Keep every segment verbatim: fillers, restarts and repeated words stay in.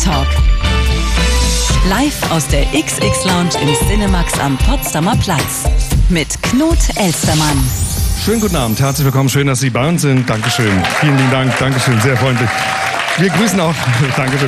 Talk. Live aus der X X Lounge im Cinemax am Potsdamer Platz. Mit Knut Elstermann. Schönen guten Abend, herzlich willkommen, schön, dass Sie bei uns sind. Dankeschön, vielen lieben Dank, Dankeschön, sehr freundlich. Wir grüßen auch, Dankeschön.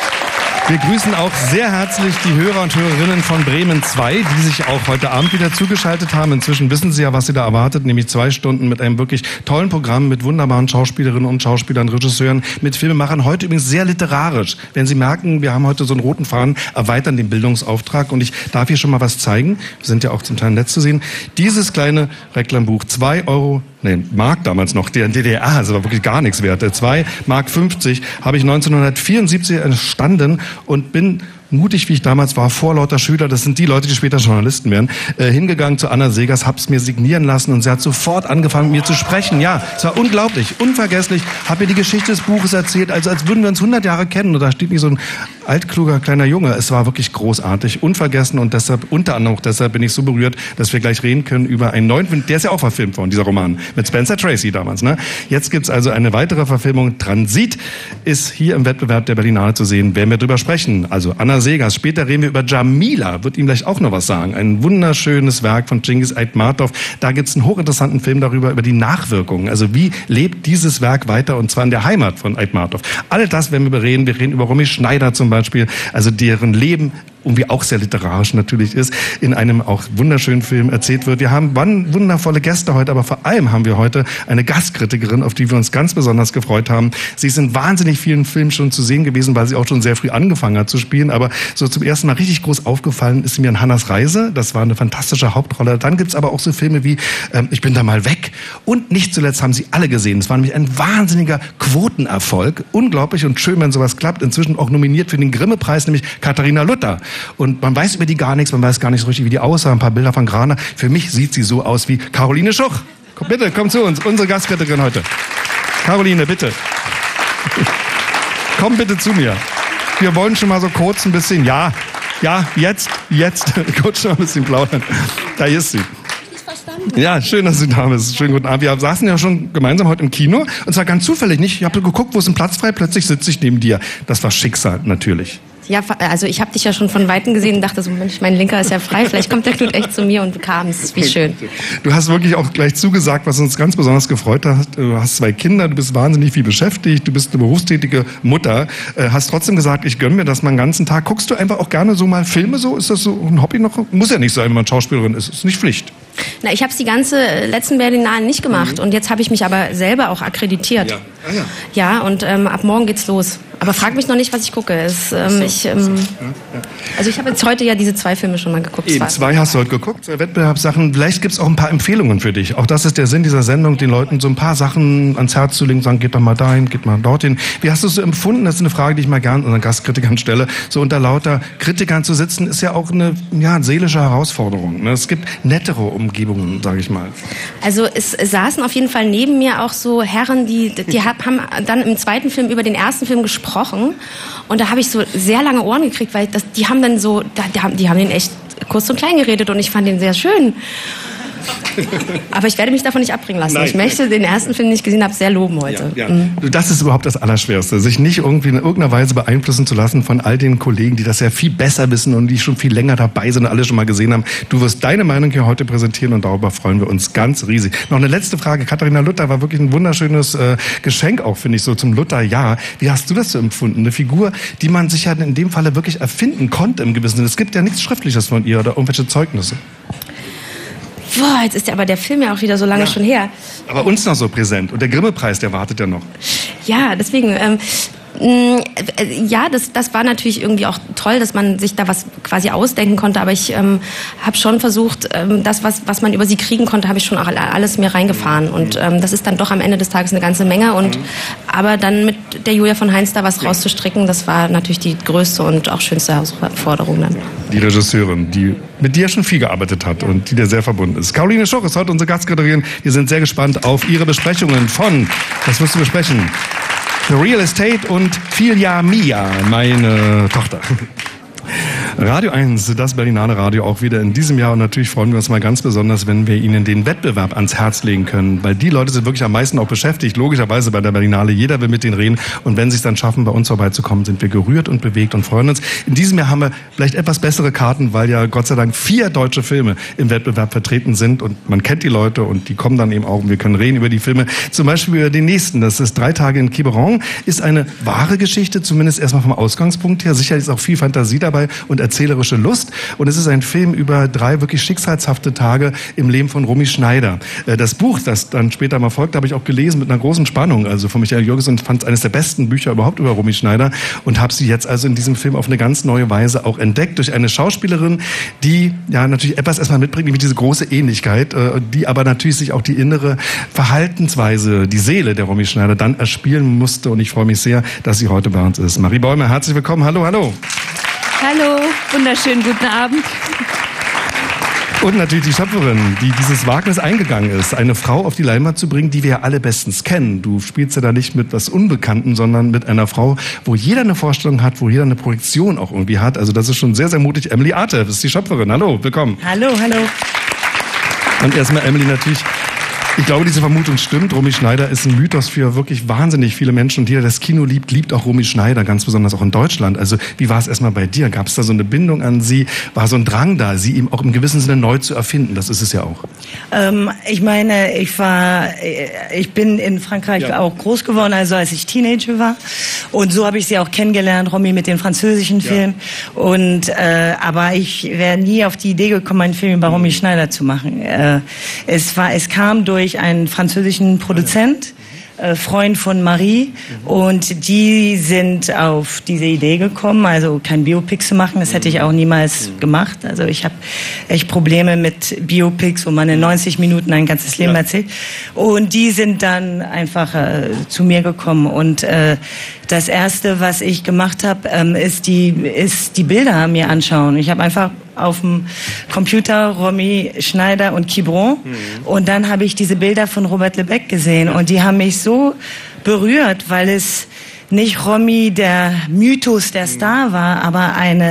Wir grüßen auch sehr herzlich die Hörer und Hörerinnen von Bremen zwei, die sich auch heute Abend wieder zugeschaltet haben. Inzwischen wissen Sie ja, was Sie da erwartet, nämlich zwei Stunden mit einem wirklich tollen Programm, mit wunderbaren Schauspielerinnen und Schauspielern, Regisseuren, mit Filmemachern. Heute übrigens sehr literarisch. Wenn Sie merken, wir haben heute so einen roten Faden, erweitern den Bildungsauftrag. Und ich darf hier schon mal was zeigen. Wir sind ja auch zum Teil nett zu sehen. Dieses kleine Reklambuch, zwei Euro, nee, Mark damals noch, der D D R, das war wirklich gar nichts wert. zwei Mark fünfzig habe ich neunzehnhundertvierundsiebzig entstanden und bin mutig, wie ich damals war, vor lauter Schüler, das sind die Leute, die später Journalisten werden, äh, hingegangen zu Anna Segers, hab's mir signieren lassen und sie hat sofort angefangen, mit mir zu sprechen. Ja, es war unglaublich, unvergesslich, hab mir die Geschichte des Buches erzählt, also als würden wir uns hundert Jahre kennen und da steht nicht so ein altkluger kleiner Junge. Es war wirklich großartig, unvergessen und deshalb, unter anderem auch deshalb bin ich so berührt, dass wir gleich reden können über einen neuen Film, der ist ja auch verfilmt worden, dieser Roman, mit Spencer Tracy damals. Ne? Jetzt gibt's also eine weitere Verfilmung, Transit, ist hier im Wettbewerb der Berlinale zu sehen, werden wir drüber sprechen. Also Anna Segers. Später reden wir über Jamila, wird ihm gleich auch noch was sagen. Ein wunderschönes Werk von Cengiz Aytmatov. Da gibt's einen hochinteressanten Film darüber, über die Nachwirkungen. Also wie lebt dieses Werk weiter und zwar in der Heimat von Aytmatov. All das werden wir bereden. Wir reden über Romy Schneider zum Beispiel, also deren Leben, irgendwie auch sehr literarisch natürlich ist, in einem auch wunderschönen Film erzählt wird. Wir haben wundervolle Gäste heute, aber vor allem haben wir heute eine Gastkritikerin, auf die wir uns ganz besonders gefreut haben. Sie ist in wahnsinnig vielen Filmen schon zu sehen gewesen, weil sie auch schon sehr früh angefangen hat zu spielen, aber so zum ersten Mal richtig groß aufgefallen ist sie mir in Hannas Reise. Das war eine fantastische Hauptrolle. Dann gibt's aber auch so Filme wie ähm, Ich bin da mal weg und nicht zuletzt haben sie alle gesehen. Es war nämlich ein wahnsinniger Quotenerfolg. Unglaublich und schön, wenn sowas klappt. Inzwischen auch nominiert für den Grimme-Preis, nämlich Katharina Luther. Und man weiß über die gar nichts, man weiß gar nicht so richtig, wie die aussah. Ein paar Bilder von Grana. Für mich sieht sie so aus wie Caroline Schuch. Komm, bitte, komm zu uns, unsere Gastkritikerin heute. Caroline, bitte. Komm bitte zu mir. Wir wollen schon mal so kurz ein bisschen, ja, ja, jetzt, jetzt, kurz schon ein bisschen plaudern. Da ist sie. Ja, schön, dass Sie da bist. Schönen guten Abend. Wir saßen ja schon gemeinsam heute im Kino und zwar ganz zufällig nicht. Ich habe geguckt, wo ist ein Platz frei, plötzlich sitze ich neben dir. Das war Schicksal, natürlich. Ja, also ich habe dich ja schon von Weitem gesehen und dachte so, Mensch, mein Linker ist ja frei, vielleicht kommt der Knut echt zu mir und du kamst, wie schön. Du hast wirklich auch gleich zugesagt, was uns ganz besonders gefreut hat. Du hast zwei Kinder, du bist wahnsinnig viel beschäftigt, du bist eine berufstätige Mutter, hast trotzdem gesagt, ich gönne mir das mal einen ganzen Tag. Guckst du einfach auch gerne so mal Filme so? Ist das so ein Hobby noch? Muss ja nicht sein, wenn man Schauspielerin ist, ist nicht Pflicht. Na, ich habe es die ganze letzten Berlinalen nicht gemacht mhm. und jetzt habe ich mich aber selber auch akkreditiert. Ja, ah, ja. ja und ähm, ab morgen geht's los. Aber frag mich noch nicht, was ich gucke. Es, ähm, so, ich, ähm, ja, ja. Also ich habe jetzt heute ja diese zwei Filme schon mal geguckt. Eben, zwei hast du heute geguckt, zwei Wettbewerbssachen. Vielleicht gibt's auch ein paar Empfehlungen für dich. Auch das ist der Sinn dieser Sendung, den Leuten so ein paar Sachen ans Herz zu legen, sagen, geht doch mal dahin, geht mal dorthin. Wie hast du es so empfunden? Das ist eine Frage, die ich mal gern unseren Gastkritikern stelle. So unter lauter Kritikern zu sitzen, ist ja auch eine ja, seelische Herausforderung. Es gibt nettere Umgebungen, sage ich mal. Also es saßen auf jeden Fall neben mir auch so Herren, die, die haben dann im zweiten Film über den ersten Film gesprochen. Und da habe ich so sehr lange Ohren gekriegt, weil das, die haben dann so, die haben, die haben den echt kurz und klein geredet und ich fand den sehr schön. Aber ich werde mich davon nicht abbringen lassen. Nein, ich möchte nein. den ersten Film, den ich gesehen habe, sehr loben heute. Ja, ja. Mhm. Das ist überhaupt das Allerschwerste, sich nicht irgendwie in irgendeiner Weise beeinflussen zu lassen von all den Kollegen, die das ja viel besser wissen und die schon viel länger dabei sind und alle schon mal gesehen haben. Du wirst deine Meinung hier heute präsentieren und darüber freuen wir uns ganz riesig. Noch eine letzte Frage. Katharina Luther war wirklich ein wunderschönes äh, Geschenk auch, finde ich, so zum Lutherjahr. Wie hast du das so empfunden? Eine Figur, die man sich ja in dem Falle wirklich erfinden konnte im gewissen Sinne. Es gibt ja nichts Schriftliches von ihr oder irgendwelche Zeugnisse. Boah, jetzt ist ja aber der Film ja auch wieder so lange ja. schon her. Aber uns noch so präsent. Und der Grimme-Preis, der wartet ja noch. Ja, deswegen... Ähm Ja, das, das war natürlich irgendwie auch toll, dass man sich da was quasi ausdenken konnte. Aber ich ähm, habe schon versucht, ähm, das, was, was man über sie kriegen konnte, habe ich schon auch alles mir reingefahren. Und ähm, das ist dann doch am Ende des Tages eine ganze Menge. Und aber dann mit der Julia von Heinz da was rauszustricken, das war natürlich die größte und auch schönste Herausforderung dann. Die Regisseurin, die mit dir schon viel gearbeitet hat und die dir sehr verbunden ist. Caroline Schuch ist heute unsere Gastkritikerin. Wir sind sehr gespannt auf ihre Besprechungen von, was wirst du besprechen? Real Estate und Filia Mia, meine Tochter. Radio eins, das Berlinale Radio, auch wieder in diesem Jahr. Und natürlich freuen wir uns mal ganz besonders, wenn wir Ihnen den Wettbewerb ans Herz legen können. Weil die Leute sind wirklich am meisten auch beschäftigt, logischerweise bei der Berlinale. Jeder will mit denen reden. Und wenn sie es dann schaffen, bei uns vorbeizukommen, sind wir gerührt und bewegt und freuen uns. In diesem Jahr haben wir vielleicht etwas bessere Karten, weil ja Gott sei Dank vier deutsche Filme im Wettbewerb vertreten sind. Und man kennt die Leute und die kommen dann eben auch. Und wir können reden über die Filme. Zum Beispiel über den nächsten. Das ist Drei Tage in Quiberon. Ist eine wahre Geschichte, zumindest erstmal vom Ausgangspunkt her. Sicherlich ist auch viel Fantasie dabei und erzählerische Lust. Und es ist ein Film über drei wirklich schicksalshafte Tage im Leben von Romy Schneider. Das Buch, das dann später mal folgt, habe ich auch gelesen mit einer großen Spannung. Also von Michael Jürgens, und fand es eines der besten Bücher überhaupt über Romy Schneider und habe sie jetzt also in diesem Film auf eine ganz neue Weise auch entdeckt durch eine Schauspielerin, die ja natürlich etwas erstmal mitbringt, nämlich diese große Ähnlichkeit, die aber natürlich sich auch die innere Verhaltensweise, die Seele der Romy Schneider dann erspielen musste. Und ich freue mich sehr, dass sie heute bei uns ist. Marie Bäumer, herzlich willkommen. Hallo, hallo. Hallo, wunderschönen guten Abend. Und natürlich die Schöpferin, die dieses Wagnis eingegangen ist, eine Frau auf die Leinwand zu bringen, die wir ja alle bestens kennen. Du spielst ja da nicht mit was Unbekannten, sondern mit einer Frau, wo jeder eine Vorstellung hat, wo jeder eine Projektion auch irgendwie hat. Also das ist schon sehr, sehr mutig. Emily Artev ist die Schöpferin. Hallo, willkommen. Hallo, hallo. Und erstmal, Emily, natürlich, ich glaube, diese Vermutung stimmt. Romy Schneider ist ein Mythos für wirklich wahnsinnig viele Menschen. Und jeder, der das Kino liebt, liebt auch Romy Schneider, ganz besonders auch in Deutschland. Also wie war es erstmal bei dir? Gab es da so eine Bindung an sie? War so ein Drang da, sie eben auch im gewissen Sinne neu zu erfinden? Das ist es ja auch. Ähm, ich meine, ich war, ich bin in Frankreich ja. auch groß geworden, also als ich Teenager war. Und so habe ich sie auch kennengelernt, Romy, mit den französischen Filmen. Ja. Und äh, aber ich wäre nie auf die Idee gekommen, einen Film über Romy Schneider zu machen. Äh, es war, es kam durch einen französischen Produzent, äh, Freund von Marie, und die sind auf diese Idee gekommen, also kein Biopic zu machen. Das hätte ich auch niemals gemacht. Also ich habe echt Probleme mit Biopics, wo man in neunzig Minuten ein ganzes Leben ja. erzählt. Und die sind dann einfach äh, zu mir gekommen. Und äh, das Erste, was ich gemacht habe, ähm, ist die ist die Bilder mir anschauen. Ich habe einfach auf dem Computer Romy Schneider und Quiberon. Mhm. Und dann habe ich diese Bilder von Robert Lebec gesehen. Und die haben mich so berührt, weil es nicht Romy der Mythos der Star war, aber eine,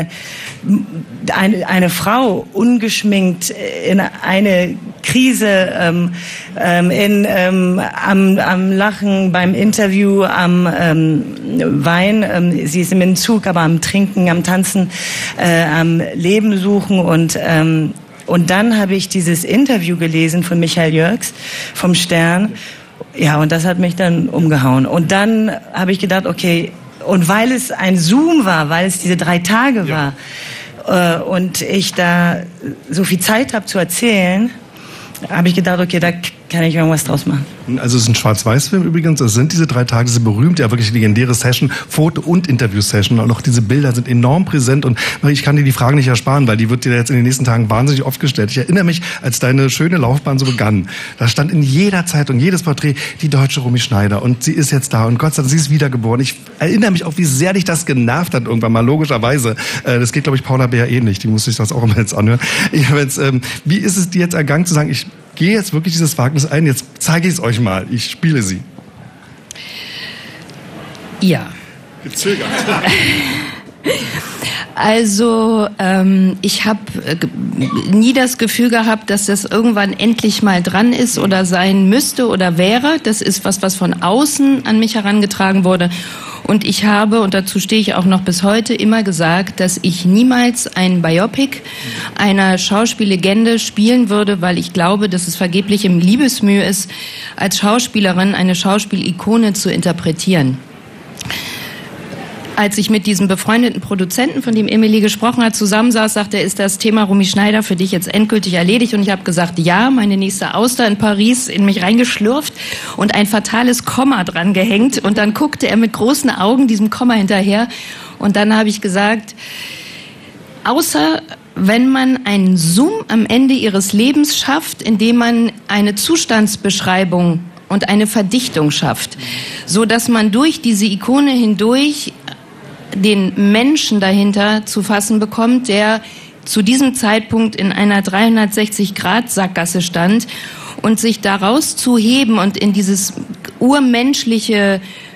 eine, eine Frau, ungeschminkt in eine Krise, ähm, ähm, in, ähm, am, am Lachen, beim Interview, am ähm, Wein. Ähm, sie ist im Entzug, aber am Trinken, am Tanzen, äh, am Leben suchen. Und, ähm, und dann habe ich dieses Interview gelesen von Michael Jürgens vom Stern. Ja, und das hat mich dann umgehauen. Und dann habe ich gedacht, okay, und weil es ein Zoom war, weil es diese drei Tage war, ja. äh, und ich da so viel Zeit habe zu erzählen, habe ich gedacht, okay, da kann ich irgendwas draus machen. Also es ist ein Schwarz-Weiß-Film übrigens. Das sind diese drei Tage, diese berühmte, ja wirklich legendäre Session, Foto- und Interview-Session. Und auch diese Bilder sind enorm präsent. Und ich kann dir die Frage nicht ersparen, weil die wird dir jetzt in den nächsten Tagen wahnsinnig oft gestellt. Ich erinnere mich, als deine schöne Laufbahn so begann. Da stand in jeder Zeitung, jedes Porträt, die deutsche Romy Schneider. Und sie ist jetzt da. Und Gott sei Dank, sie ist wiedergeboren. Ich erinnere mich auch, wie sehr dich das genervt hat irgendwann mal, logischerweise. Das geht, glaube ich, Paula Beer ähnlich. Die muss sich das auch immer jetzt anhören. Ich jetzt, ähm, wie ist es dir jetzt ergangen zu sagen, ich gehe jetzt wirklich dieses Wagnis ein, jetzt zeige ich es euch mal, ich spiele sie. Ja. Gezögert. Also ähm, ich habe äh, nie das Gefühl gehabt, dass das irgendwann endlich mal dran ist oder sein müsste oder wäre. Das ist was, was von außen an mich herangetragen wurde. Und ich habe, und dazu stehe ich auch noch bis heute, immer gesagt, dass ich niemals ein Biopic einer Schauspiellegende spielen würde, weil ich glaube, dass es vergeblich im Liebesmühe ist, als Schauspielerin eine Schauspielikone zu interpretieren. Als ich mit diesem befreundeten Produzenten, von dem Emily gesprochen hat, zusammensaß, sagte er, ist das Thema Romy Schneider für dich jetzt endgültig erledigt? Und ich habe gesagt, ja, meine nächste Auster in Paris in mich reingeschlürft und ein fatales Komma dran gehängt. Und dann guckte er mit großen Augen diesem Komma hinterher. Und dann habe ich gesagt, außer wenn man einen Zoom am Ende ihres Lebens schafft, indem man eine Zustandsbeschreibung und eine Verdichtung schafft, so dass man durch diese Ikone hindurch den Menschen dahinter zu fassen bekommt, der zu diesem Zeitpunkt in einer dreihundertsechzig Grad Sackgasse stand, und sich daraus zu heben und in dieses urmenschliche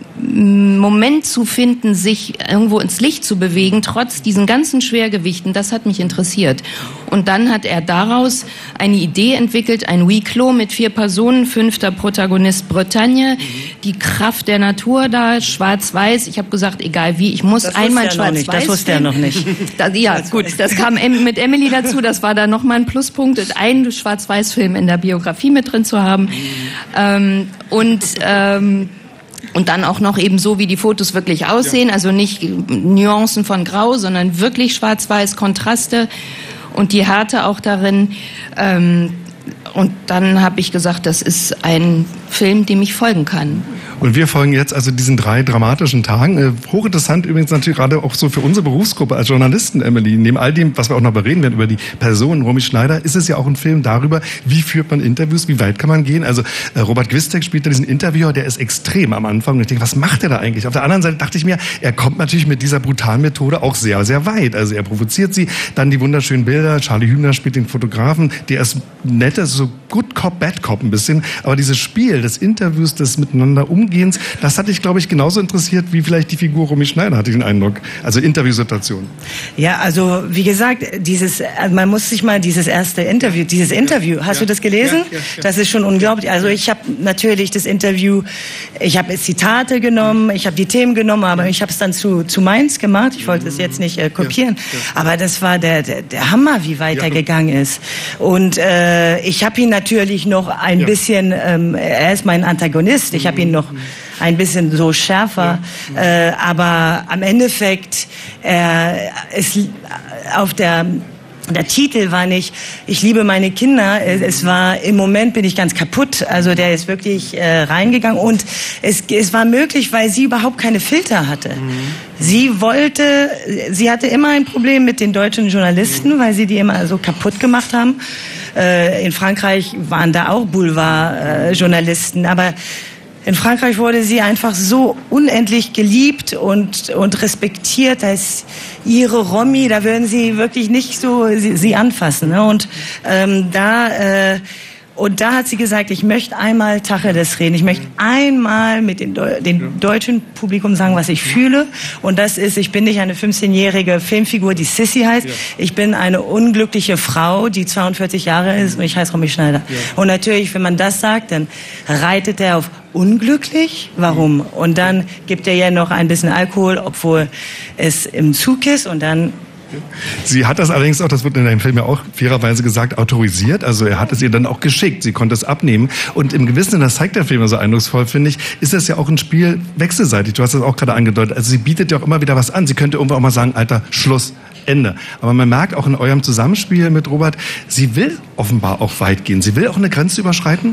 Moment zu finden, sich irgendwo ins Licht zu bewegen, trotz diesen ganzen Schwergewichten, das hat mich interessiert. Und dann hat er daraus eine Idee entwickelt, ein Huis Clos mit vier Personen, fünfter Protagonist Bretagne, die Kraft der Natur da, schwarz-weiß. Ich habe gesagt, egal wie, ich muss das einmal schwarz-weiß. Das wusste er noch nicht. Das, ja, gut, das kam mit Emily dazu, das war dann nochmal ein Pluspunkt, einen Schwarz-Weiß-Film in der Biografie mit drin zu haben. Ähm, und ähm, Und dann auch noch eben so, wie die Fotos wirklich aussehen, ja. Also nicht Nuancen von Grau, sondern wirklich schwarz-weiß, Kontraste und die Härte auch darin. Ähm, und dann habe ich gesagt, das ist ein Film, dem ich folgen kann. Und wir folgen jetzt also diesen drei dramatischen Tagen. Äh, hochinteressant übrigens natürlich gerade auch so für unsere Berufsgruppe als Journalisten, Emily. Neben all dem, was wir auch noch bereden werden über die Person Romy Schneider, ist es ja auch ein Film darüber, wie führt man Interviews, wie weit kann man gehen. Also äh, Robert Gwistek spielt da diesen Interviewer, der ist extrem am Anfang. Und ich denke, was macht er da eigentlich? Auf der anderen Seite dachte ich mir, er kommt natürlich mit dieser brutalen Methode auch sehr, sehr weit. Also er provoziert sie, dann die wunderschönen Bilder. Charlie Hübner spielt den Fotografen, der ist netter, so Good Cop, Bad Cop ein bisschen. Aber dieses Spiel des Interviews, des Miteinander Umgehens, das hat dich, glaube ich, genauso interessiert wie vielleicht die Figur Romy Schneider, hatte ich den Eindruck. Also Interviewsituation. Ja, also wie gesagt, dieses, man muss sich mal dieses erste Interview, dieses Interview, hast ja. du das gelesen? Ja, ja, ja. Das ist schon unglaublich. Also ich habe natürlich das Interview, ich habe Zitate genommen, ich habe die Themen genommen, aber ich habe es dann zu, zu meins gemacht. Ich wollte es jetzt nicht äh, kopieren. Ja, ja. Aber das war der, der, der Hammer, wie weit ja, er gegangen ist. Und äh, ich habe ihn natürlich noch ein ja. bisschen, ähm, er ist mein Antagonist, ich habe ihn noch ein bisschen so schärfer, ja. äh, aber am Endeffekt äh, ist auf der Der Titel war nicht, ich liebe meine Kinder, es war, im Moment bin ich ganz kaputt, also der ist wirklich äh, reingegangen und es, es war möglich, weil sie überhaupt keine Filter hatte. Mhm. Sie wollte, sie hatte immer ein Problem mit den deutschen Journalisten, weil sie die immer so kaputt gemacht haben. Äh, in Frankreich waren da auch Boulevard-Journalisten, äh, aber in Frankreich wurde sie einfach so unendlich geliebt und, und respektiert als ihre Romy. Da würden sie wirklich nicht so sie, sie anfassen. Ne? Und ähm, da äh, und da hat sie gesagt, ich möchte einmal Tacheles reden. Ich möchte einmal mit dem Deu- dem deutschen Publikum sagen, was ich fühle. Und das ist, ich bin nicht eine fünfzehnjährige Filmfigur, die Sissy heißt. Ja. Ich bin eine unglückliche Frau, die zweiundvierzig Jahre ist und ich heiße Romy Schneider. Ja. Und natürlich, wenn man das sagt, dann reitet er auf unglücklich. Warum? Und dann gibt er ja noch ein bisschen Alkohol, obwohl es im Zug ist und dann... Sie hat das allerdings auch, das wird in dem Film ja auch fairerweise gesagt, autorisiert. Also er hat es ihr dann auch geschickt. Sie konnte es abnehmen. Und im Gewissen, das zeigt der Film so eindrucksvoll, finde ich, ist das ja auch ein Spiel wechselseitig. Du hast das auch gerade angedeutet. Also sie bietet ja auch immer wieder was an. Sie könnte irgendwann auch mal sagen, Alter, Schluss, Ende. Aber man merkt auch in eurem Zusammenspiel mit Robert, sie will offenbar auch weit gehen. Sie will auch eine Grenze überschreiten.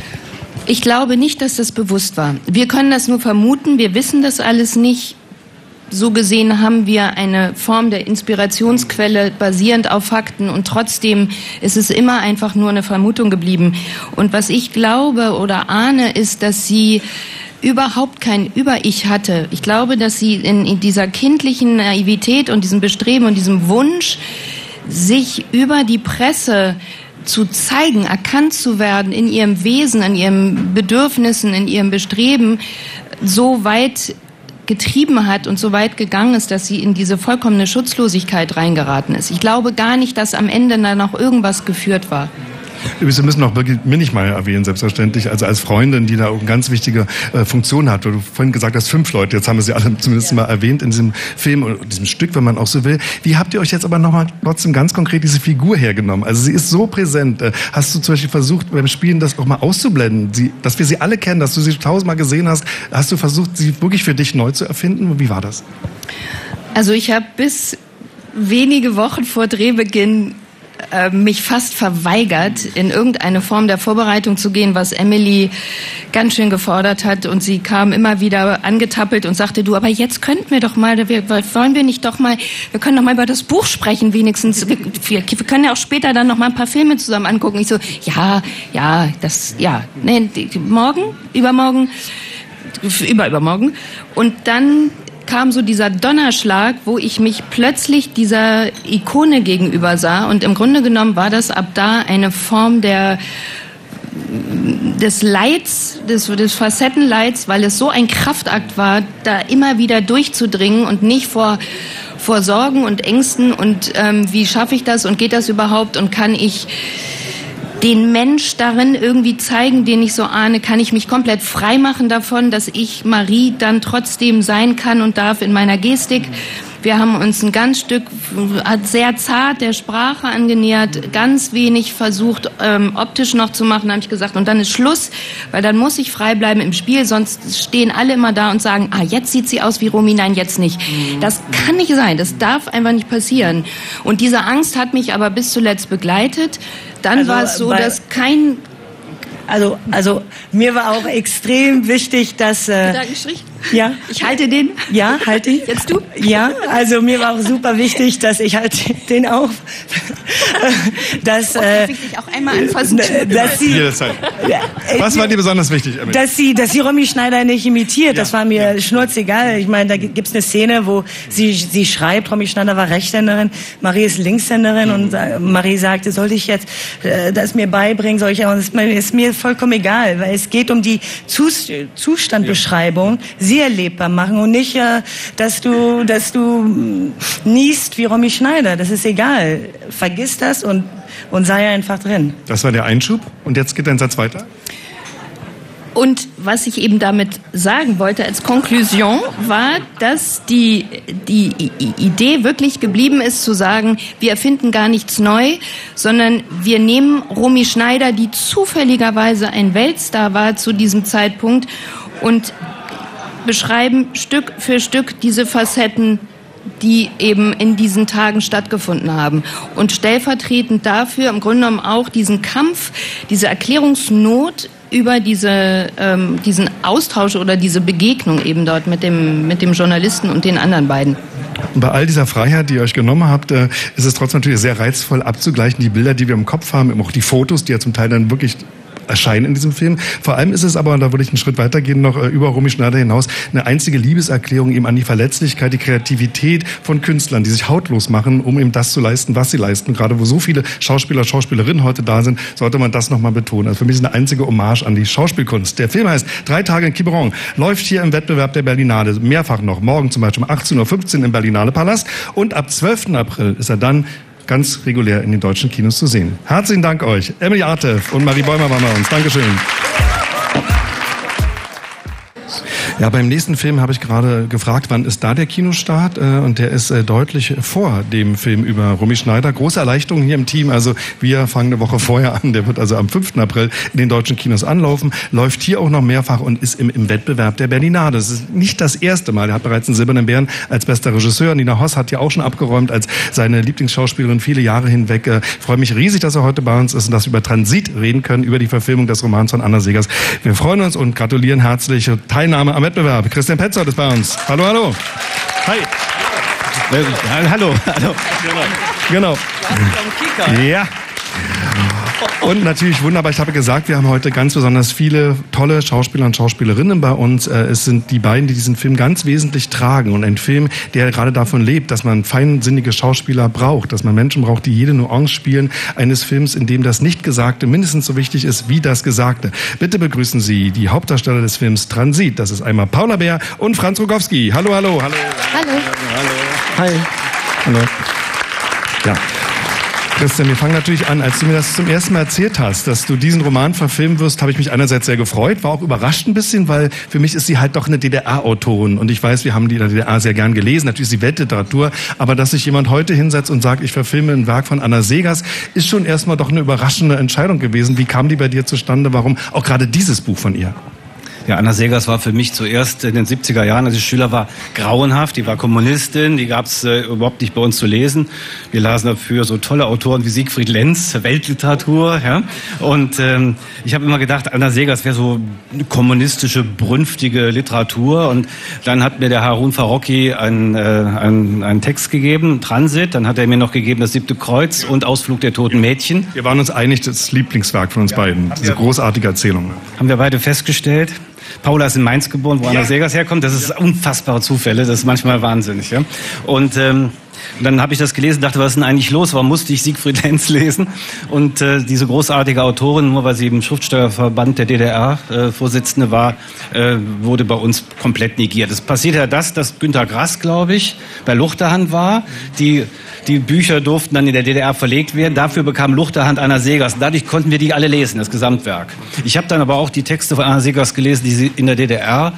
Ich glaube nicht, dass das bewusst war. Wir können das nur vermuten. Wir wissen das alles nicht. So gesehen haben wir eine Form der Inspirationsquelle basierend auf Fakten und trotzdem ist es immer einfach nur eine Vermutung geblieben. Und was ich glaube oder ahne, ist, dass sie überhaupt kein Über-Ich hatte. Ich glaube, dass sie in, in dieser kindlichen Naivität und diesem Bestreben und diesem Wunsch, sich über die Presse zu zeigen, erkannt zu werden in ihrem Wesen, in ihren Bedürfnissen, in ihrem Bestreben, so weit getrieben hat und so weit gegangen ist, dass sie in diese vollkommene Schutzlosigkeit reingeraten ist. Ich glaube gar nicht, dass am Ende da noch irgendwas geführt war. Wir müssen noch Birgit Minnig mal erwähnen, selbstverständlich, also als Freundin, die da auch eine ganz wichtige äh, Funktion hat. Du vorhin gesagt hast, fünf Leute, jetzt haben wir sie alle zumindest mal erwähnt in diesem Film oder diesem Stück, wenn man auch so will. Wie habt ihr euch jetzt aber nochmal trotzdem ganz konkret diese Figur hergenommen? Also sie ist so präsent. Äh, hast du zum Beispiel versucht, beim Spielen das auch mal auszublenden, sie, dass wir sie alle kennen, dass du sie tausendmal gesehen hast? Hast du versucht, sie wirklich für dich neu zu erfinden? Wie war das? Also ich habe bis wenige Wochen vor Drehbeginn mich fast verweigert, in irgendeine Form der Vorbereitung zu gehen, was Emily ganz schön gefordert hat. Und sie kam immer wieder angetappelt und sagte, du, aber jetzt könnten wir doch mal, wir, wollen wir nicht doch mal, wir können doch mal über das Buch sprechen wenigstens. Wir, wir, wir können ja auch später dann noch mal ein paar Filme zusammen angucken. Ich so, ja, ja, das, ja, nee, morgen, übermorgen, über, übermorgen. Und dann kam so dieser Donnerschlag, wo ich mich plötzlich dieser Ikone gegenüber sah. Und im Grunde genommen war das ab da eine Form der des Leids, des, des Facettenleids, weil es so ein Kraftakt war, da immer wieder durchzudringen und nicht vor, vor Sorgen und Ängsten und ähm, wie schaffe ich das und geht das überhaupt und kann ich den Mensch darin irgendwie zeigen, den ich so ahne, kann ich mich komplett frei machen davon, dass ich Marie dann trotzdem sein kann und darf in meiner Gestik. Wir haben uns ein ganz Stück, hat sehr zart der Sprache angenähert, ganz wenig versucht, ähm, optisch noch zu machen, habe ich gesagt. Und dann ist Schluss, weil dann muss ich frei bleiben im Spiel, sonst stehen alle immer da und sagen, ah, jetzt sieht sie aus wie Romy, nein, jetzt nicht. Das kann nicht sein, das darf einfach nicht passieren. Und diese Angst hat mich aber bis zuletzt begleitet. Dann also, war es so, dass kein... Also, also mir war auch extrem wichtig, dass... Äh, Gedankenstrich? Ja. Ich halte den. Ja, halte ich. Jetzt du? Ja, also mir war auch super wichtig, dass ich halte den auch. dass, oh, äh, darf ich dich auch einmal anfassen? Dass sie, ja, was war dir besonders wichtig, Emily? Dass sie, dass sie Romy Schneider nicht imitiert, ja, das war mir ja. schnurzegal. Ich meine, da gibt's eine Szene, wo sie, sie schreibt, Romy Schneider war Rechtshänderin, Marie ist Linkshänderin, mhm. und äh, Marie sagte, soll ich jetzt äh, das mir beibringen, soll ich auch, das ist mir vollkommen egal, weil es geht um die Zus- Zustandbeschreibung, ja. sie erlebbar machen und nicht, äh, dass du, dass du niest wie Romy Schneider. Das ist egal. Vergiss das und, und sei einfach drin. Das war der Einschub. Und jetzt geht dein Satz weiter. Und was ich eben damit sagen wollte als Konklusion war, dass die, die Idee wirklich geblieben ist, zu sagen, wir erfinden gar nichts neu, sondern wir nehmen Romy Schneider, die zufälligerweise ein Weltstar war zu diesem Zeitpunkt, und beschreiben Stück für Stück diese Facetten, die eben in diesen Tagen stattgefunden haben. Und stellvertretend dafür im Grunde genommen auch diesen Kampf, diese Erklärungsnot über diese, ähm, diesen Austausch oder diese Begegnung eben dort mit dem, mit dem Journalisten und den anderen beiden. Und bei all dieser Freiheit, die ihr euch genommen habt, äh, ist es trotzdem natürlich sehr reizvoll abzugleichen, die Bilder, die wir im Kopf haben, eben auch die Fotos, die ja zum Teil dann wirklich erscheinen in diesem Film. Vor allem ist es aber, und da würde ich einen Schritt weitergehen, noch äh, über Romy Schneider hinaus, eine einzige Liebeserklärung eben an die Verletzlichkeit, die Kreativität von Künstlern, die sich hautlos machen, um eben das zu leisten, was sie leisten. Gerade wo so viele Schauspieler, Schauspielerinnen heute da sind, sollte man das nochmal betonen. Also für mich ist eine einzige Hommage an die Schauspielkunst. Der Film heißt Drei Tage in Quiberon, läuft hier im Wettbewerb der Berlinale, mehrfach noch, morgen zum Beispiel um achtzehn Uhr fünfzehn im Berlinale Palast, und ab zwölften April ist er dann ganz regulär in den deutschen Kinos zu sehen. Herzlichen Dank euch. Emily Artef und Marie Bäumer waren bei uns. Dankeschön. Ja, beim nächsten Film habe ich gerade gefragt, wann ist da der Kinostart? Und der ist deutlich vor dem Film über Romy Schneider. Große Erleichterung hier im Team. Also wir fangen eine Woche vorher an. Der wird also am fünften April in den deutschen Kinos anlaufen. Läuft hier auch noch mehrfach und ist im, im Wettbewerb der Berlinale. Das ist nicht das erste Mal. Er hat bereits einen Silbernen Bären als bester Regisseur. Nina Hoss hat ja auch schon abgeräumt als seine Lieblingsschauspielerin viele Jahre hinweg. Ich freue mich riesig, dass er heute bei uns ist und dass wir über Transit reden können, über die Verfilmung des Romans von Anna Seghers. Wir freuen uns und gratulieren herzlich. Teilnahme am Wettbewerb. Christian Petzold ist bei uns. Hallo, hallo. Hi. Hallo, hallo. Genau. Ja. Und natürlich wunderbar, ich habe gesagt, wir haben heute ganz besonders viele tolle Schauspieler und Schauspielerinnen bei uns. Es sind die beiden, die diesen Film ganz wesentlich tragen. Und ein Film, der gerade davon lebt, dass man feinsinnige Schauspieler braucht, dass man Menschen braucht, die jede Nuance spielen eines Films, in dem das Nicht-Gesagte mindestens so wichtig ist wie das Gesagte. Bitte begrüßen Sie die Hauptdarsteller des Films Transit. Das ist einmal Paula Bär und Franz Rogowski. Hallo, hallo, hallo. Hallo. Hallo. Hi. Hallo. Ja. Christian, wir fangen natürlich an. Als du mir das zum ersten Mal erzählt hast, dass du diesen Roman verfilmen wirst, habe ich mich einerseits sehr gefreut, war auch überrascht ein bisschen, weil für mich ist sie halt doch eine D D R-Autorin. Und ich weiß, wir haben die in der D D R sehr gern gelesen, natürlich ist die Weltliteratur. Aber dass sich jemand heute hinsetzt und sagt, ich verfilme ein Werk von Anna Seghers, ist schon erstmal doch eine überraschende Entscheidung gewesen. Wie kam die bei dir zustande? Warum auch gerade dieses Buch von ihr? Ja, Anna Seghers war für mich zuerst in den siebziger Jahren, als ich Schüler war, grauenhaft. Die war Kommunistin, die gab es äh, überhaupt nicht bei uns zu lesen. Wir lasen dafür so tolle Autoren wie Siegfried Lenz, Weltliteratur. Ja? Und ähm, ich habe immer gedacht, Anna Seghers wäre so eine kommunistische, brünftige Literatur. Und dann hat mir der Harun Farocki einen, äh, einen, einen Text gegeben, Transit. Dann hat er mir noch gegeben das Siebte Kreuz und Ausflug der toten Mädchen. Wir waren uns einig, das Lieblingswerk von uns ja. beiden. Diese großartige Erzählung. Haben wir beide festgestellt. Paula ist in Mainz geboren, wo ja. Anna Seghers herkommt. Das ist unfassbare Zufälle, das ist manchmal wahnsinnig. Ja? Und ähm, Und dann habe ich das gelesen, dachte, was ist denn eigentlich los? Warum musste ich Siegfried Lenz lesen? Und äh, diese großartige Autorin, nur weil sie im Schriftstellerverband der D D R äh, Vorsitzende war, äh, wurde bei uns komplett negiert. Es passiert ja das, dass Günter Grass, glaube ich, bei Luchterhand war. Die Die Bücher durften dann in der D D R verlegt werden. Dafür bekam Luchterhand Anna Seghers. Und dadurch konnten wir die alle lesen, das Gesamtwerk. Ich habe dann aber auch die Texte von Anna Seghers gelesen, die sie in der D D R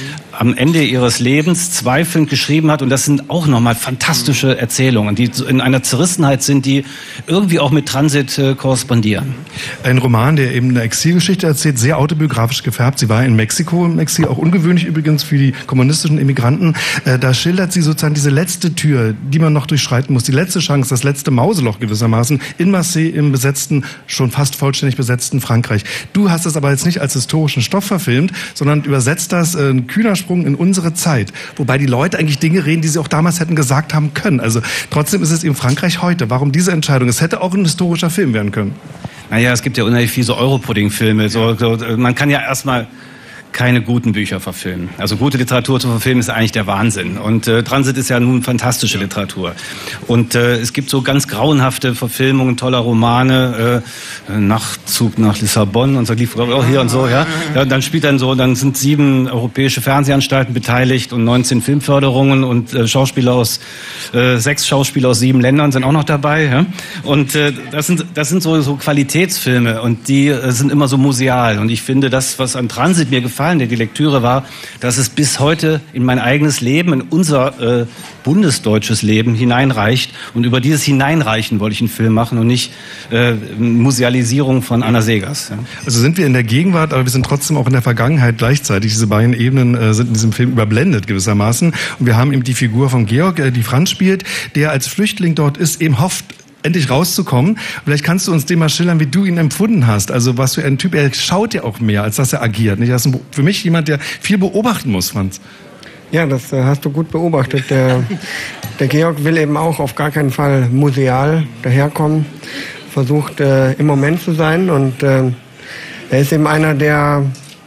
am Ende ihres Lebens zweifelnd geschrieben hat. Und das sind auch nochmal fantastische Erzählungen, die in einer Zerrissenheit sind, die irgendwie auch mit Transit äh, korrespondieren. Ein Roman, der eben eine Exilgeschichte erzählt, sehr autobiografisch gefärbt. Sie war in Mexiko im Exil, auch ungewöhnlich übrigens für die kommunistischen Immigranten. Äh, da schildert sie sozusagen diese letzte Tür, die man noch durchschreiten muss, die letzte Chance, das letzte Mauseloch gewissermaßen in Marseille im besetzten, schon fast vollständig besetzten Frankreich. Du hast das aber jetzt nicht als historischen Stoff verfilmt, sondern übersetzt das, äh, ein kühner Sprung in unsere Zeit. Wobei die Leute eigentlich Dinge reden, die sie auch damals hätten gesagt haben können. Also trotzdem ist es eben Frankreich heute. Warum diese Entscheidung? Es hätte auch ein historischer Film werden können. Naja, es gibt ja unheimlich viele so Europudding-Filme. So, so, man kann ja erstmal keine guten Bücher verfilmen. Also gute Literatur zu verfilmen ist eigentlich der Wahnsinn. Und äh, Transit ist ja nun fantastische Literatur. Und äh, es gibt so ganz grauenhafte Verfilmungen toller Romane, äh, Nachtzug nach Lissabon und so lief auch hier und so, ja. Ja, und dann spielt dann so, dann sind sieben europäische Fernsehanstalten beteiligt und neunzehn Filmförderungen und äh, Schauspieler aus äh, sechs Schauspieler aus sieben Ländern sind auch noch dabei, ja. Und äh, das sind das sind so so Qualitätsfilme und die äh, sind immer so museal. Und ich finde, das, was an Transit mir gefällt, der die Lektüre war, dass es bis heute in mein eigenes Leben, in unser äh, bundesdeutsches Leben hineinreicht. Und über dieses Hineinreichen wollte ich einen Film machen und nicht äh, Musealisierung von Anna Seghers. Ja. Also sind wir in der Gegenwart, aber wir sind trotzdem auch in der Vergangenheit gleichzeitig. Diese beiden Ebenen äh, sind in diesem Film überblendet gewissermaßen. Und wir haben eben die Figur von Georg, äh, die Franz spielt, der als Flüchtling dort ist, eben hofft, endlich rauszukommen. Vielleicht kannst du uns den mal schildern, wie du ihn empfunden hast. Also was für ein Typ, er schaut ja auch mehr, als dass er agiert. Nicht? Das ist für mich jemand, der viel beobachten muss, Franz. Ja, das äh, hast du gut beobachtet. Der, der Georg will eben auch auf gar keinen Fall museal daherkommen, versucht äh, im Moment zu sein und äh, er ist eben einer, der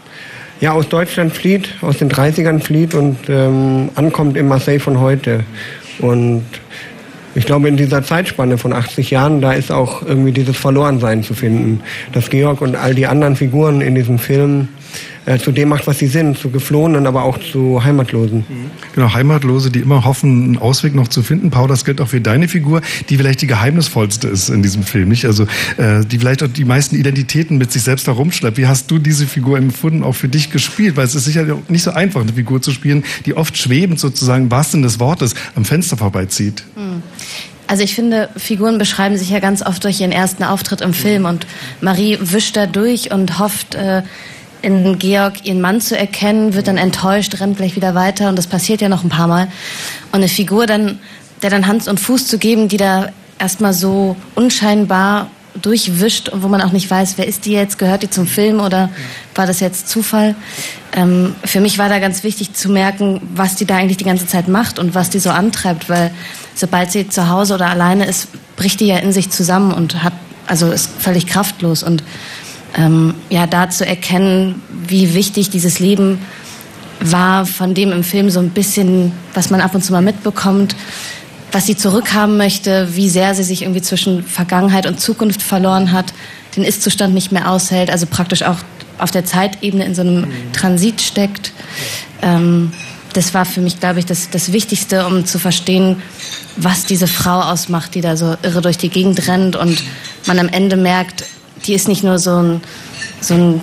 ja aus Deutschland flieht, aus den dreißigern flieht und ähm, ankommt in Marseille von heute. Und ich glaube, in dieser Zeitspanne von achtzig Jahren, da ist auch irgendwie dieses Verlorensein zu finden. Dass Georg und all die anderen Figuren in diesem Film äh, zu dem macht, was sie sind, zu Geflohenen, aber auch zu Heimatlosen. Genau, Heimatlose, die immer hoffen, einen Ausweg noch zu finden. Paul, das gilt auch für deine Figur, die vielleicht die geheimnisvollste ist in diesem Film, nicht? Also äh, die vielleicht auch die meisten Identitäten mit sich selbst herumschleppt. Wie hast du diese Figur empfunden, auch für dich gespielt? Weil es ist sicherlich auch nicht so einfach, eine Figur zu spielen, die oft schwebend sozusagen, im wahrsten Sinne des Wortes, am Fenster vorbeizieht. Hm. Also ich finde, Figuren beschreiben sich ja ganz oft durch ihren ersten Auftritt im Film und Marie wischt da durch und hofft, äh, in Georg ihren Mann zu erkennen, wird dann enttäuscht, rennt gleich wieder weiter und das passiert ja noch ein paar Mal. Und eine Figur dann, der dann Hand und Fuß zu geben, die da erstmal so unscheinbar durchwischt und wo man auch nicht weiß, wer ist die jetzt, gehört die zum Film oder war das jetzt Zufall? Ähm, für mich war da ganz wichtig zu merken, was die da eigentlich die ganze Zeit macht und was die so antreibt, weil sobald sie zu Hause oder alleine ist, bricht die ja in sich zusammen und hat, also ist völlig kraftlos und ähm, ja, da zu erkennen, wie wichtig dieses Leben war, von dem im Film so ein bisschen, was man ab und zu mal mitbekommt, was sie zurückhaben möchte, wie sehr sie sich irgendwie zwischen Vergangenheit und Zukunft verloren hat, den Ist-Zustand nicht mehr aushält, also praktisch auch auf der Zeitebene in so einem Transit steckt. Ähm, das war für mich, glaube ich, das, das Wichtigste, um zu verstehen, was diese Frau ausmacht, die da so irre durch die Gegend rennt und man am Ende merkt, die ist nicht nur so ein, so ein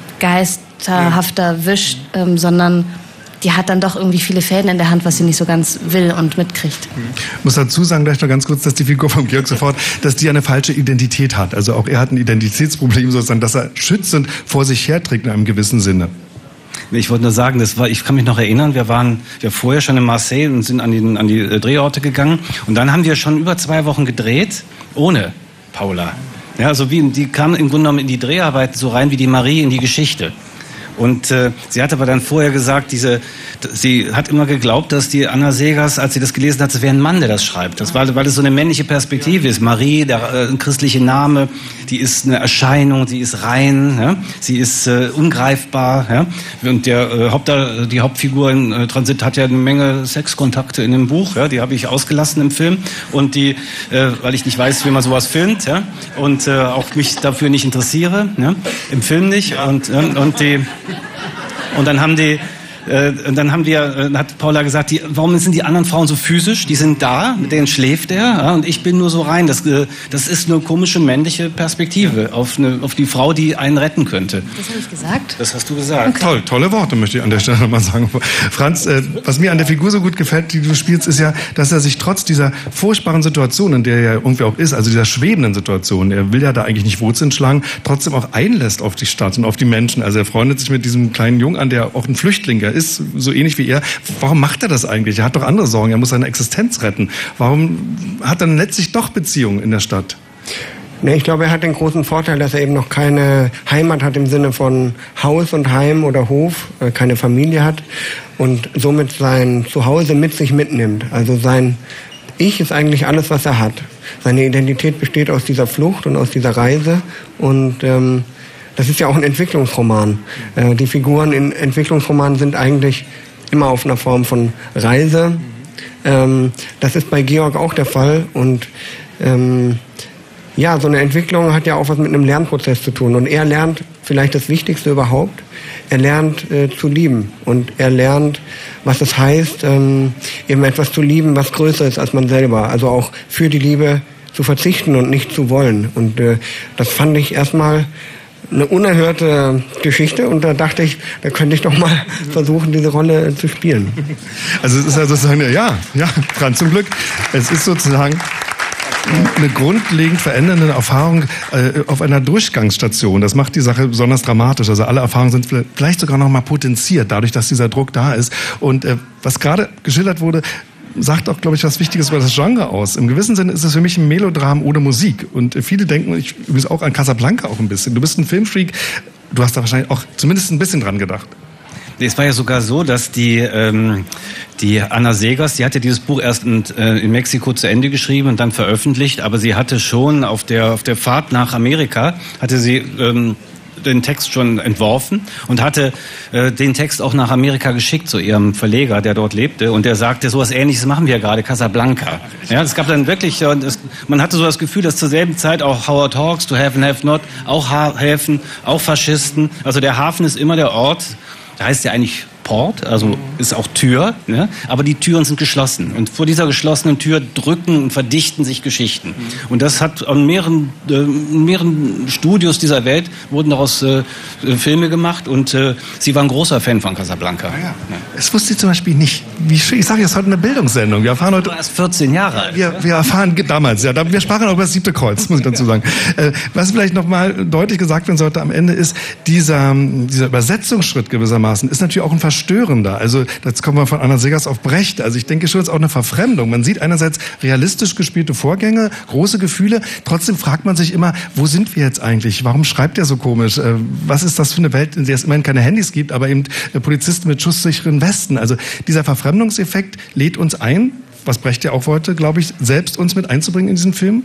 geisterhafter Wisch, ähm, sondern die hat dann doch irgendwie viele Fäden in der Hand, was sie nicht so ganz will und mitkriegt. Ich muss dazu sagen, gleich noch ganz kurz, dass die Figur von Georg sofort, dass die eine falsche Identität hat. Also auch er hat ein Identitätsproblem, sozusagen, dass er schützend vor sich herträgt in einem gewissen Sinne. Ich wollte nur sagen, das war, ich kann mich noch erinnern, wir waren ja vorher schon in Marseille und sind an die, an die Drehorte gegangen und dann haben wir schon über zwei Wochen gedreht, ohne Paula. Ja, also wie, die kam im Grunde genommen in die Dreharbeiten so rein wie die Marie in die Geschichte. Und äh, sie hat aber dann vorher gesagt, diese, sie hat immer geglaubt, dass die Anna Seghers, als sie das gelesen hat, es wäre ein Mann, der das schreibt. Das war, weil das so eine männliche Perspektive ist. Marie, der äh, ein christlicher Name, die ist eine Erscheinung, sie ist rein, ja? Sie ist äh, ungreifbar. Ja? Und der, äh, Haupt, die Hauptfigur in äh, Transit hat ja eine Menge Sexkontakte in dem Buch. Ja? Die habe ich ausgelassen im Film. Und die, äh, weil ich nicht weiß, wie man sowas filmt, ja? Und äh, auch mich dafür nicht interessiere, ja? Im Film nicht. Und, äh, und die Und dann haben die, äh, dann haben wir, äh, hat Paula gesagt, die, warum sind die anderen Frauen so physisch? Die sind da, mit denen schläft er, ja, und ich bin nur so rein. Das, äh, das ist eine komische männliche Perspektive auf, eine, auf die Frau, die einen retten könnte. Das habe ich gesagt. Das hast du gesagt. Okay. Toll, tolle Worte, möchte ich an der Stelle nochmal sagen. Franz, äh, was mir an der Figur so gut gefällt, die du spielst, ist ja, dass er sich trotz dieser furchtbaren Situation, in der er irgendwie auch ist, also dieser schwebenden Situation, er will ja da eigentlich nicht Wurzeln schlagen, trotzdem auch einlässt auf die Stadt und auf die Menschen. Also er freundet sich mit diesem kleinen Jungen an, der auch ein Flüchtling ist, so ähnlich wie er. Warum macht er das eigentlich? Er hat doch andere Sorgen, er muss seine Existenz retten. Warum hat er dann letztlich doch Beziehungen in der Stadt? Nee, ich glaube, er hat den großen Vorteil, dass er eben noch keine Heimat hat im Sinne von Haus und Heim oder Hof, keine Familie hat und somit sein Zuhause mit sich mitnimmt. Also sein Ich ist eigentlich alles, was er hat. Seine Identität besteht aus dieser Flucht und aus dieser Reise und ähm, das ist ja auch ein Entwicklungsroman. Äh, die Figuren in Entwicklungsromanen sind eigentlich immer auf einer Form von Reise. Ähm, das ist bei Georg auch der Fall. Und ähm, ja, so eine Entwicklung hat ja auch was mit einem Lernprozess zu tun. Und er lernt vielleicht das Wichtigste überhaupt. Er lernt äh, zu lieben. Und er lernt, was es heißt, ähm, eben etwas zu lieben, was größer ist als man selber. Also auch für die Liebe zu verzichten und nicht zu wollen. Und äh, das fand ich erstmal eine unerhörte Geschichte und da dachte ich, da könnte ich doch mal versuchen, diese Rolle zu spielen. Also es ist ja sozusagen, ja, ja, Franz, zum Glück, es ist sozusagen eine grundlegend verändernde Erfahrung äh, auf einer Durchgangsstation. Das macht die Sache besonders dramatisch. Also alle Erfahrungen sind vielleicht sogar noch mal potenziert, dadurch, dass dieser Druck da ist. Und äh, was gerade geschildert wurde, sagt auch, glaube ich, was Wichtiges über das Genre aus. Im gewissen Sinne ist es für mich ein Melodram ohne Musik. Und viele denken, ich übrigens auch an Casablanca auch ein bisschen. Du bist ein Filmfreak, du hast da wahrscheinlich auch zumindest ein bisschen dran gedacht. Es war ja sogar so, dass die, ähm, die Anna Seghers, die hatte dieses Buch erst in, äh, in Mexiko zu Ende geschrieben und dann veröffentlicht, aber sie hatte schon auf der, auf der Fahrt nach Amerika, hatte sie ähm, den Text schon entworfen und hatte äh, den Text auch nach Amerika geschickt zu ihrem Verleger, der dort lebte, und der sagte, so was Ähnliches machen wir ja gerade, Casablanca. Ja, es gab dann wirklich, äh, das, man hatte so das Gefühl, dass zur selben Zeit auch Howard Hawks, To Have and Have Not, auch ha- Häfen, auch Faschisten, also der Hafen ist immer der Ort, der heißt ja eigentlich Port, also ist auch Tür, ne? Aber die Türen sind geschlossen. Und vor dieser geschlossenen Tür drücken und verdichten sich Geschichten. Und das hat an mehreren, äh, in mehreren Studios dieser Welt wurden daraus äh, Filme gemacht und äh, sie war ein großer Fan von Casablanca. Ja, ja. Das wusste ich zum Beispiel nicht. Wie schön, ich sage jetzt heute eine Bildungssendung. Wir erfahren heute. Du warst vierzehn Jahre alt. Wir, wir erfahren damals, ja. Wir sprachen auch über das siebte Kreuz, muss ich dazu sagen. Äh, was vielleicht noch mal deutlich gesagt werden sollte am Ende ist, dieser, dieser Übersetzungsschritt gewissermaßen ist natürlich auch ein Verstörender. Also jetzt kommen wir von Anna Seghers auf Brecht. Also ich denke schon, es ist auch eine Verfremdung. Man sieht einerseits realistisch gespielte Vorgänge, große Gefühle. Trotzdem fragt man sich immer, wo sind wir jetzt eigentlich? Warum schreibt er so komisch? Äh, was ist das für eine Welt, in der es immerhin keine Handys gibt, aber eben äh, Polizisten mit schusssicheren Westen? Also dieser Verfremdungseffekt lädt uns ein, was Brecht ja auch wollte, glaube ich, selbst uns mit einzubringen in diesen Film.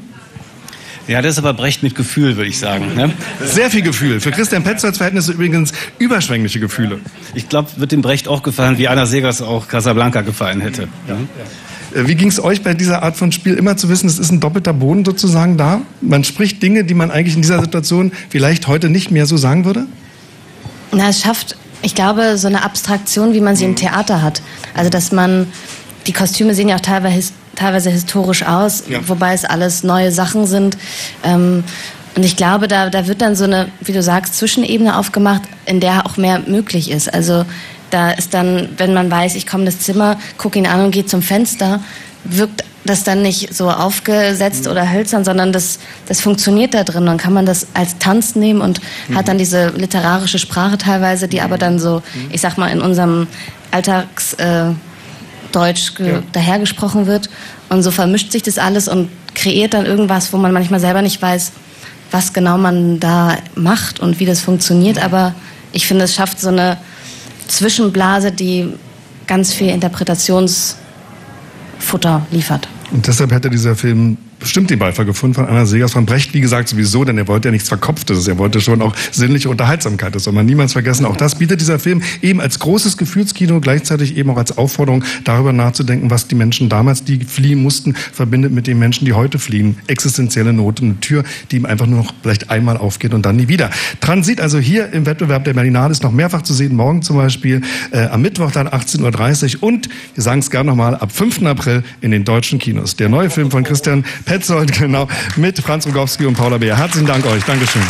Ja, das ist aber Brecht mit Gefühl, würde ich sagen. Ne? Sehr viel Gefühl. Für Christian Petzolds Verhältnisse übrigens überschwängliche Gefühle. Ich glaube, wird dem Brecht auch gefallen, wie Anna Seghers auch Casablanca gefallen hätte. Ja. Ja. Wie ging es euch bei dieser Art von Spiel, immer zu wissen, es ist ein doppelter Boden sozusagen da? Man spricht Dinge, die man eigentlich in dieser Situation vielleicht heute nicht mehr so sagen würde? Na, es schafft, ich glaube, so eine Abstraktion, wie man sie im Theater hat. Also, dass man, die Kostüme sehen ja auch teilweise teilweise historisch aus, ja. Wobei es alles neue Sachen sind. Ähm, und ich glaube, da, da wird dann so eine, wie du sagst, Zwischenebene aufgemacht, in der auch mehr möglich ist. Also da ist dann, wenn man weiß, ich komme in das Zimmer, gucke ihn an und gehe zum Fenster, wirkt das dann nicht so aufgesetzt mhm. oder hölzern, sondern das, das funktioniert da drin. Dann kann man das als Tanz nehmen und mhm. hat dann diese literarische Sprache teilweise, die aber dann so, mhm. ich sag mal, in unserem Alltags... Äh, Deutsch ge- ja. dahergesprochen wird. Und so vermischt sich das alles und kreiert dann irgendwas, wo man manchmal selber nicht weiß, was genau man da macht und wie das funktioniert. Aber ich finde, es schafft so eine Zwischenblase, die ganz viel Interpretationsfutter liefert. Und deshalb hätte dieser Film bestimmt den Beifall gefunden von Anna Seghers, von Brecht, wie gesagt, sowieso, denn er wollte ja nichts Verkopftes, er wollte schon auch sinnliche Unterhaltsamkeit, das soll man niemals vergessen. Auch das bietet dieser Film eben als großes Gefühlskino, gleichzeitig eben auch als Aufforderung, darüber nachzudenken, was die Menschen damals, die fliehen mussten, verbindet mit den Menschen, die heute fliehen. Existenzielle Not, eine Tür, die ihm einfach nur noch vielleicht einmal aufgeht und dann nie wieder. Transit also hier im Wettbewerb der Berlinale ist noch mehrfach zu sehen, morgen zum Beispiel, äh, am Mittwoch dann achtzehn Uhr dreißig und, wir sagen es gerne nochmal, ab fünften April in den deutschen Kinos. Der neue Film von Christian Petzold, genau, mit Franz Rogowski und Paula Beer. Herzlichen Dank euch. Dankeschön.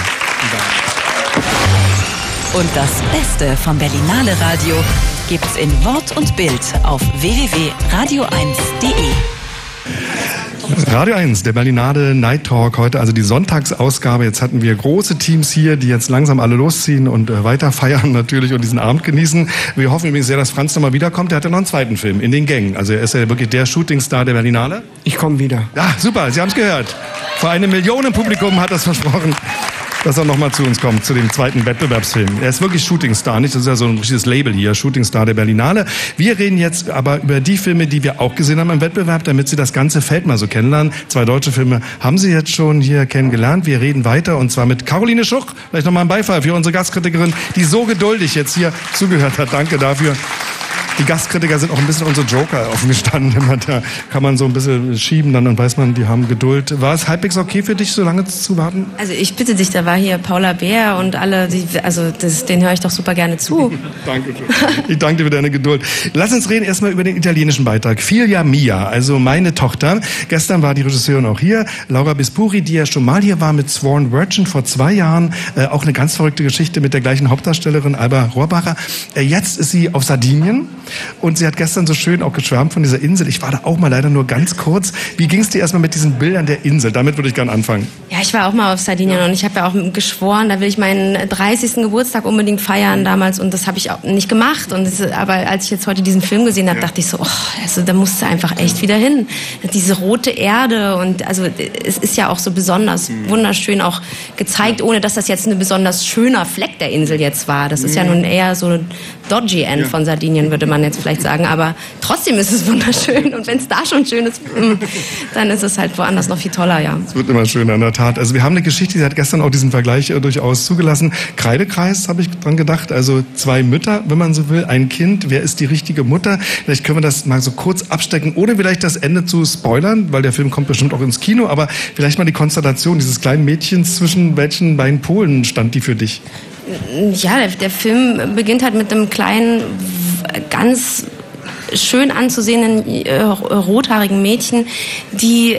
Und das Beste vom Berlinale Radio gibt's in Wort und Bild auf w w w punkt radio eins punkt de. Radio eins, der Berlinale Night Talk, heute also die Sonntagsausgabe. Jetzt hatten wir große Teams hier, die jetzt langsam alle losziehen und äh, weiter feiern natürlich und diesen Abend genießen. Wir hoffen übrigens sehr, dass Franz nochmal wiederkommt. Der hat ja noch einen zweiten Film, In den Gängen. Also er ist ja wirklich der Shootingstar der Berlinale. Ich komme wieder. Ja, super, Sie haben es gehört. Vor einem Millionenpublikum hat er es versprochen, dass er nochmal zu uns kommt, zu dem zweiten Wettbewerbsfilm. Er ist wirklich Shootingstar, nicht? Das ist ja so ein richtiges Label hier, Shootingstar der Berlinale. Wir reden jetzt aber über die Filme, die wir auch gesehen haben im Wettbewerb, damit Sie das ganze Feld mal so kennenlernen. Zwei deutsche Filme haben Sie jetzt schon hier kennengelernt. Wir reden weiter und zwar mit Caroline Schuch. Vielleicht nochmal ein Beifall für unsere Gastkritikerin, die so geduldig jetzt hier zugehört hat. Danke dafür. Die Gastkritiker sind auch ein bisschen unsere Joker offen gestanden. Da kann man so ein bisschen schieben, dann weiß man, die haben Geduld. War es halbwegs okay für dich, so lange zu warten? Also ich bitte dich, da war hier Paula Beer und alle, die, also das, den höre ich doch super gerne zu. Danke. Ich danke dir für deine Geduld. Lass uns reden erstmal über den italienischen Beitrag. Figlia Mia, also meine Tochter. Gestern war die Regisseurin auch hier, Laura Bispuri, die ja schon mal hier war mit Sworn Virgin vor zwei Jahren. Äh, auch eine ganz verrückte Geschichte mit der gleichen Hauptdarstellerin, Alba Rohrbacher. Äh, jetzt ist sie auf Sardinien. Und sie hat gestern so schön auch geschwärmt von dieser Insel. Ich war da auch mal leider nur ganz kurz. Wie ging es dir erstmal mit diesen Bildern der Insel? Damit würde ich gerne anfangen. Ja, ich war auch mal auf Sardinien und ich habe ja auch geschworen, da will ich meinen dreißigsten Geburtstag unbedingt feiern damals und das habe ich auch nicht gemacht. Und das, aber als ich jetzt heute diesen Film gesehen habe, ja. dachte ich so, oh, also da musst du einfach echt wieder hin. Diese rote Erde und also es ist ja auch so besonders mhm. wunderschön auch gezeigt, ohne dass das jetzt ein besonders schöner Fleck der Insel jetzt war. Das ist ja nun eher so ein dodgy End ja. von Sardinien, würde man jetzt vielleicht sagen, aber trotzdem ist es wunderschön und wenn es da schon schön ist, dann ist es halt woanders noch viel toller, ja. Es wird immer schöner, in der Tat. Also wir haben eine Geschichte, die hat gestern auch diesen Vergleich äh, durchaus zugelassen. Kreidekreis, habe ich dran gedacht, also zwei Mütter, wenn man so will, ein Kind, wer ist die richtige Mutter? Vielleicht können wir das mal so kurz abstecken, ohne vielleicht das Ende zu spoilern, weil der Film kommt bestimmt auch ins Kino, aber vielleicht mal die Konstellation dieses kleinen Mädchens, zwischen welchen beiden Polen stand die für dich? Ja, der, der Film beginnt halt mit einem kleinen, ganz schön anzusehenden äh, rothaarigen Mädchen, die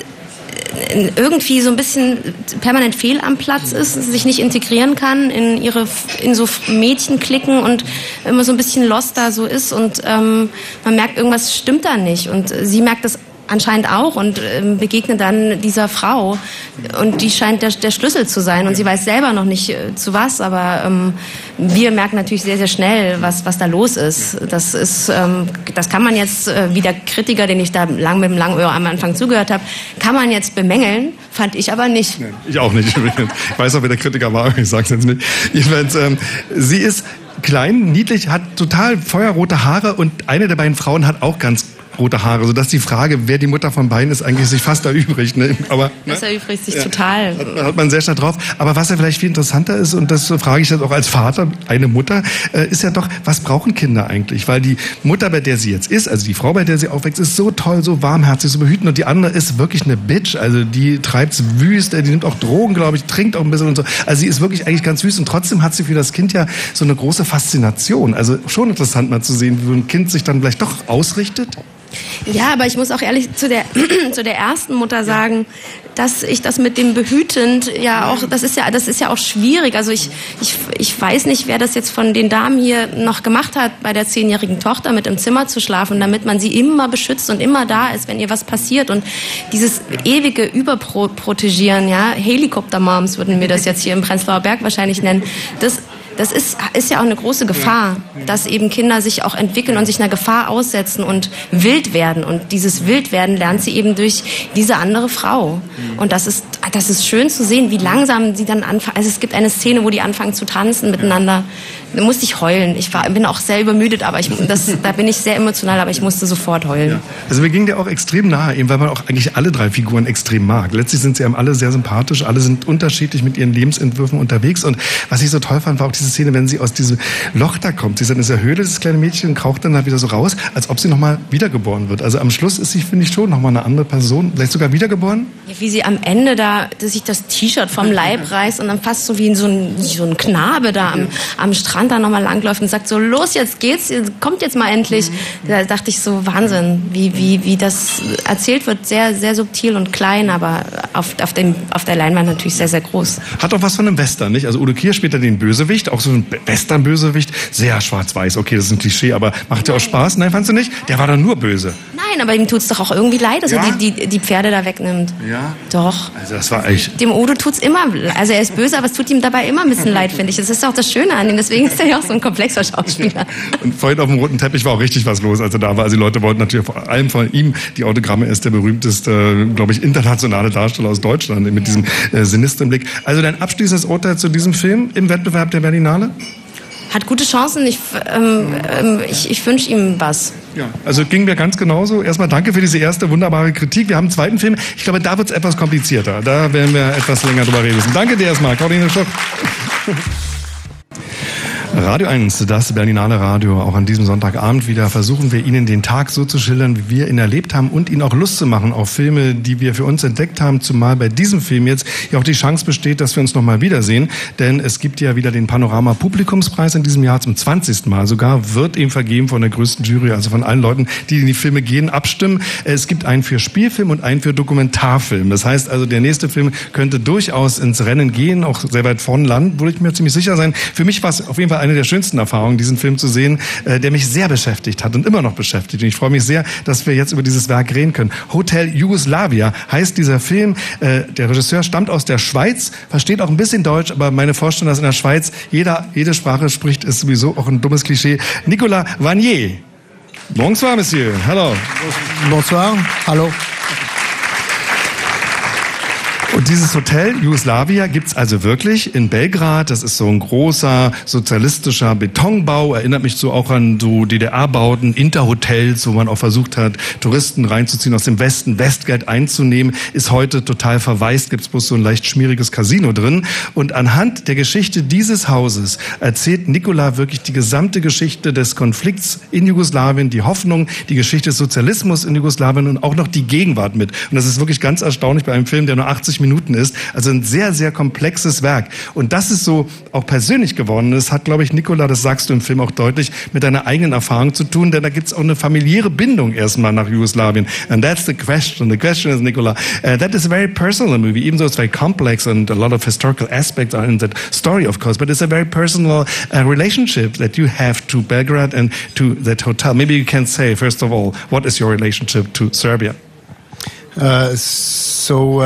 äh, irgendwie so ein bisschen permanent fehl am Platz ist, sich nicht integrieren kann in ihre in so Mädchenklicken und immer so ein bisschen lost da so ist und ähm, man merkt, irgendwas stimmt da nicht und sie merkt das anscheinend auch und ähm, begegnet dann dieser Frau und die scheint der, der Schlüssel zu sein und sie weiß selber noch nicht äh, zu was, aber ähm, wir merken natürlich sehr, sehr schnell, was, was da los ist. Das ist, ähm, das kann man jetzt, äh, wie der Kritiker, den ich da lang mit dem langen Ohr am Anfang zugehört habe, kann man jetzt bemängeln, fand ich aber nicht. Nee, ich auch nicht. Ich weiß auch, wer der Kritiker war, ich sag's jetzt nicht. Jedenfalls, ähm, sie ist klein, niedlich, hat total feuerrote Haare und eine der beiden Frauen hat auch ganz rote Haare, sodass die Frage, wer die Mutter von beiden ist, eigentlich sich fast erübrigt. Ne? Aber, ne? Das erübrigt sich ja, total. Hat, hat man sehr stark drauf. Aber was ja vielleicht viel interessanter ist, und das frage ich jetzt auch als Vater, eine Mutter, äh, ist ja doch, was brauchen Kinder eigentlich? Weil die Mutter, bei der sie jetzt ist, also die Frau, bei der sie aufwächst, ist so toll, so warmherzig, so behütend. Und die andere ist wirklich eine Bitch. Also die treibt's wüst, die nimmt auch Drogen, glaube ich, trinkt auch ein bisschen und so. Also sie ist wirklich eigentlich ganz süß. Und trotzdem hat sie für das Kind ja so eine große Faszination. Also schon interessant mal zu sehen, wie ein Kind sich dann vielleicht doch ausrichtet. Ja, aber ich muss auch ehrlich zu der zu der ersten Mutter sagen, dass ich das mit dem behütend ja auch, das ist ja das ist ja auch schwierig. Also ich ich ich weiß nicht, wer das jetzt von den Damen hier noch gemacht hat, bei der zehnjährigen Tochter mit im Zimmer zu schlafen, damit man sie immer beschützt und immer da ist, wenn ihr was passiert und dieses ewige Überprotegieren, ja, Helikopter-Moms würden wir das jetzt hier im Prenzlauer Berg wahrscheinlich nennen. Das Das ist, ist ja auch eine große Gefahr, dass eben Kinder sich auch entwickeln und sich einer Gefahr aussetzen und wild werden. Und dieses Wildwerden lernt sie eben durch diese andere Frau. Und das ist, das ist schön zu sehen, wie langsam sie dann anfangen. Also es gibt eine Szene, wo die anfangen zu tanzen miteinander. da musste ich heulen. Ich war, bin auch sehr übermüdet, aber ich, das, da bin ich sehr emotional, aber ich musste sofort heulen. Ja. Also mir ging der auch extrem nahe, eben weil man auch eigentlich alle drei Figuren extrem mag. Letztlich sind sie einem alle sehr sympathisch, alle sind unterschiedlich mit ihren Lebensentwürfen unterwegs. Und was ich so toll fand, war auch diese Szene, wenn sie aus diesem Loch da kommt. Sie ist in dieser Höhle, das kleine Mädchen, und kraucht dann da wieder so raus, als ob sie nochmal wiedergeboren wird. Also am Schluss ist sie, finde ich, schon nochmal eine andere Person, vielleicht sogar wiedergeboren. Ja, wie sie am Ende da, dass sich das T-Shirt vom Leib reißt und dann fast so wie so ein, so ein Knabe da am, am Strand da nochmal langläuft und sagt so, los, jetzt geht's, kommt jetzt mal endlich. Mhm. Da dachte ich so, Wahnsinn, wie, wie, wie das erzählt wird, sehr, sehr subtil und klein, aber auf, auf, dem, auf der Leinwand natürlich sehr, sehr groß. Hat auch was von einem Western, nicht? Also Udo Kier spielt da den Bösewicht, auch so ein Western-Bösewicht, sehr schwarz-weiß, okay, das ist ein Klischee, aber macht ja auch Spaß? Nein, fandst du nicht? Der war dann nur böse. Nein, aber ihm tut's doch auch irgendwie leid, dass ja? er die, die, die Pferde da wegnimmt. Ja? Doch. Also das war echt... Dem Udo tut's immer, also er ist böse, aber es tut ihm dabei immer ein bisschen leid, finde ich. Das ist auch das Schöne an ihm, deswegen ist er ja auch so ein komplexer Schauspieler. Und vorhin auf dem roten Teppich war auch richtig was los, als er da war. Also die Leute wollten natürlich vor allem von ihm die Autogramme. Er ist der berühmteste, glaube ich, internationale Darsteller aus Deutschland mit diesem äh, sinistren Blick. Also dein abschließendes Urteil zu diesem Film im Wettbewerb der Berlinale? Hat gute Chancen. Ich, ähm, ähm, ich, ich wünsche ihm was. Ja, also ging mir ganz genauso. Erstmal danke für diese erste wunderbare Kritik. Wir haben einen zweiten Film. Ich glaube, da wird es etwas komplizierter. Da werden wir etwas länger drüber reden müssen. Danke dir erstmal, Caroline Schuch. Radio eins, das Berlinale Radio. Auch an diesem Sonntagabend wieder versuchen wir Ihnen den Tag so zu schildern, wie wir ihn erlebt haben und Ihnen auch Lust zu machen auf Filme, die wir für uns entdeckt haben. Zumal bei diesem Film jetzt ja auch die Chance besteht, dass wir uns nochmal wiedersehen. Denn es gibt ja wieder den Panorama Publikumspreis in diesem Jahr zum zwanzigsten Mal sogar. Wird ihm vergeben von der größten Jury, also von allen Leuten, die in die Filme gehen, abstimmen. Es gibt einen für Spielfilm und einen für Dokumentarfilm. Das heißt also, der nächste Film könnte durchaus ins Rennen gehen, auch sehr weit vorn landen, würde ich mir ziemlich sicher sein. Für mich war es auf jeden Fall eine der schönsten Erfahrungen, diesen Film zu sehen, äh, der mich sehr beschäftigt hat und immer noch beschäftigt. Und ich freue mich sehr, dass wir jetzt über dieses Werk reden können. Hotel Jugoslavia heißt dieser Film. Äh, der Regisseur stammt aus der Schweiz, versteht auch ein bisschen Deutsch, aber meine Vorstellung, dass in der Schweiz jeder, jede Sprache spricht, ist sowieso auch ein dummes Klischee. Nicolas Vanier. Bonsoir, Monsieur. Hallo. Bonsoir. Hallo. Und dieses Hotel Jugoslavia gibt's also wirklich in Belgrad. Das ist so ein großer sozialistischer Betonbau. Erinnert mich so auch an so D D R-Bauten, Interhotels, wo man auch versucht hat, Touristen reinzuziehen aus dem Westen, Westgeld einzunehmen. Ist heute total verwaist, gibt's bloß so ein leicht schmieriges Casino drin. Und anhand der Geschichte dieses Hauses erzählt Nicola wirklich die gesamte Geschichte des Konflikts in Jugoslawien, die Hoffnung, die Geschichte des Sozialismus in Jugoslawien und auch noch die Gegenwart mit. Und das ist wirklich ganz erstaunlich bei einem Film, der nur achtzig Minuten ist. Also ein sehr, sehr komplexes Werk. Und das ist so auch persönlich geworden. Das hat, glaube ich, Nicola, das sagst du im Film auch deutlich, mit deiner eigenen Erfahrung zu tun, denn da gibt es auch eine familiäre Bindung erstmal nach Jugoslawien. And that's the question. The question is, Nicola, uh, that is a very personal movie, even though it's very complex and a lot of historical aspects are in that story, of course, but it's a very personal uh, relationship that you have to Belgrade and to that hotel. Maybe you can say, first of all, what is your relationship to Serbia? Uh, so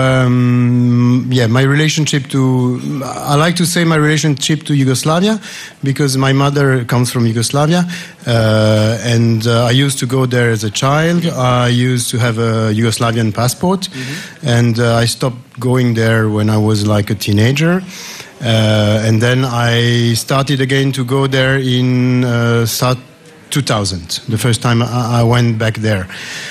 um, yeah, my relationship to I like to say my relationship to Yugoslavia because my mother comes from Yugoslavia, uh, and uh, I used to go there as a child. I used to have a Yugoslavian passport, mm-hmm. and uh, I stopped going there when I was like a teenager. Uh, and then I started again to go there in uh, two thousand, the first time I, I went back there.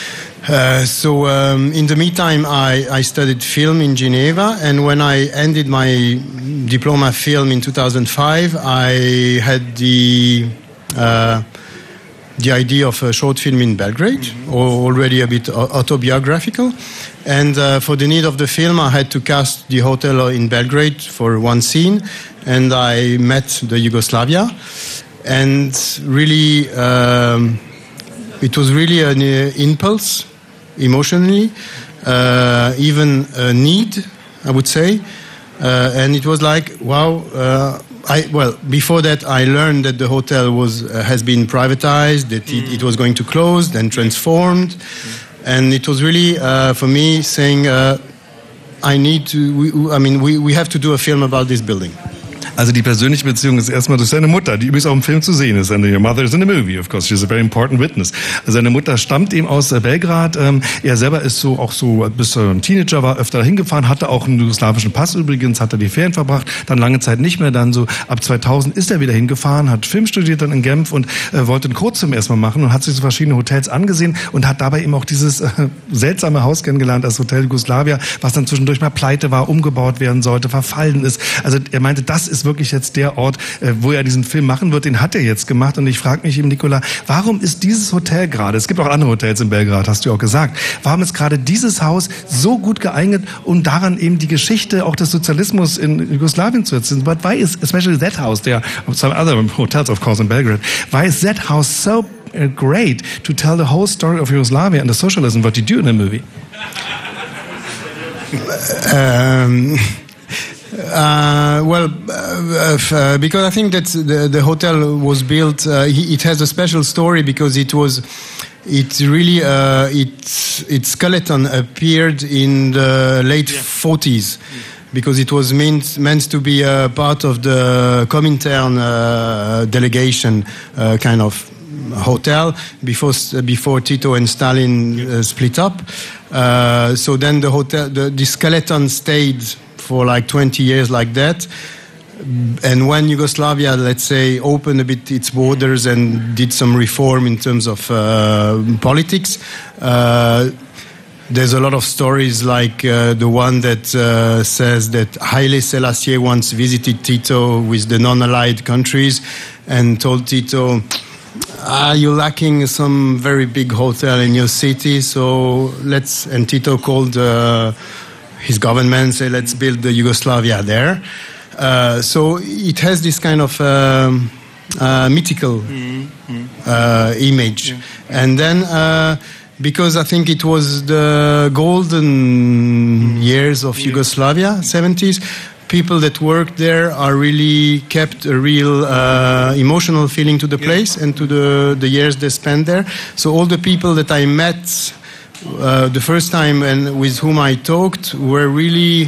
Uh, so um, in the meantime, I, I studied film in Geneva, and when I ended my diploma film in two thousand five, I had the uh, the idea of a short film in Belgrade, mm-hmm. already a bit autobiographical. And uh, for the need of the film, I had to cast the hotel in Belgrade for one scene, and I met the Yugoslavia, and really, um, it was really an uh, impulse. Emotionally, uh, even a need, I would say, uh, and it was like, wow. Uh, I, well, before that, I learned that the hotel was uh, has been privatized, that it, it was going to close, then transformed, and it was really uh, for me saying, uh, I need to. We, I mean, we, we have to do a film about this building. Also die persönliche Beziehung ist erstmal durch seine Mutter, die übrigens auch im Film zu sehen ist. And your mother is in the movie, of course. She's a very important witness. Also seine Mutter stammt eben aus Belgrad. Er selber ist so auch so, bis er ein Teenager war, öfter hingefahren, hatte auch einen jugoslawischen Pass übrigens, hat er die Ferien verbracht, dann lange Zeit nicht mehr. Dann so ab zweitausend ist er wieder hingefahren, hat Film studiert dann in Genf und äh, wollte einen Kurzfilm erstmal machen und hat sich so verschiedene Hotels angesehen und hat dabei eben auch dieses äh, seltsame Haus kennengelernt, das Hotel Jugoslavia, was dann zwischendurch mal pleite war, umgebaut werden sollte, verfallen ist. Also er meinte, das ist wirklich jetzt der Ort, wo er diesen Film machen wird. Den hat er jetzt gemacht. Und ich frage mich eben, Nicola, warum ist dieses Hotel gerade, es gibt auch andere Hotels in Belgrad, hast du auch gesagt, warum ist gerade dieses Haus so gut geeignet, um daran eben die Geschichte auch des Sozialismus in Jugoslawien zu erzählen? But why is especially that house, there are some other hotels of course in Belgrade, why is that house so great to tell the whole story of Yugoslavia and the socialism, what you do in the movie? um... Uh, well, uh, uh, because I think that the, the hotel was built, uh, it has a special story because it was, it really, uh, its its skeleton appeared in the late yeah. forties, because it was meant meant to be a part of the Comintern uh, delegation, uh, kind of hotel before before Tito and Stalin uh, split up. Uh, so then the hotel, the, the skeleton stayed for like twenty years like that. And when Yugoslavia, let's say, opened a bit its borders and did some reform in terms of uh, politics, uh, there's a lot of stories like uh, the one that uh, says that Haile Selassie once visited Tito with the non-allied countries and told Tito, ah, you're lacking some very big hotel in your city, so let's, and Tito called uh, his government, say, let's build the Yugoslavia there. Uh, so it has this kind of um, uh, mythical mm-hmm. uh, image. Yeah. And then, uh, because I think it was the golden mm-hmm. years of yeah. Yugoslavia, seventies, people that worked there are really kept a real uh, emotional feeling to the place yeah. and to the, the years they spent there. So all the people that I met Uh, the first time and with whom I talked were really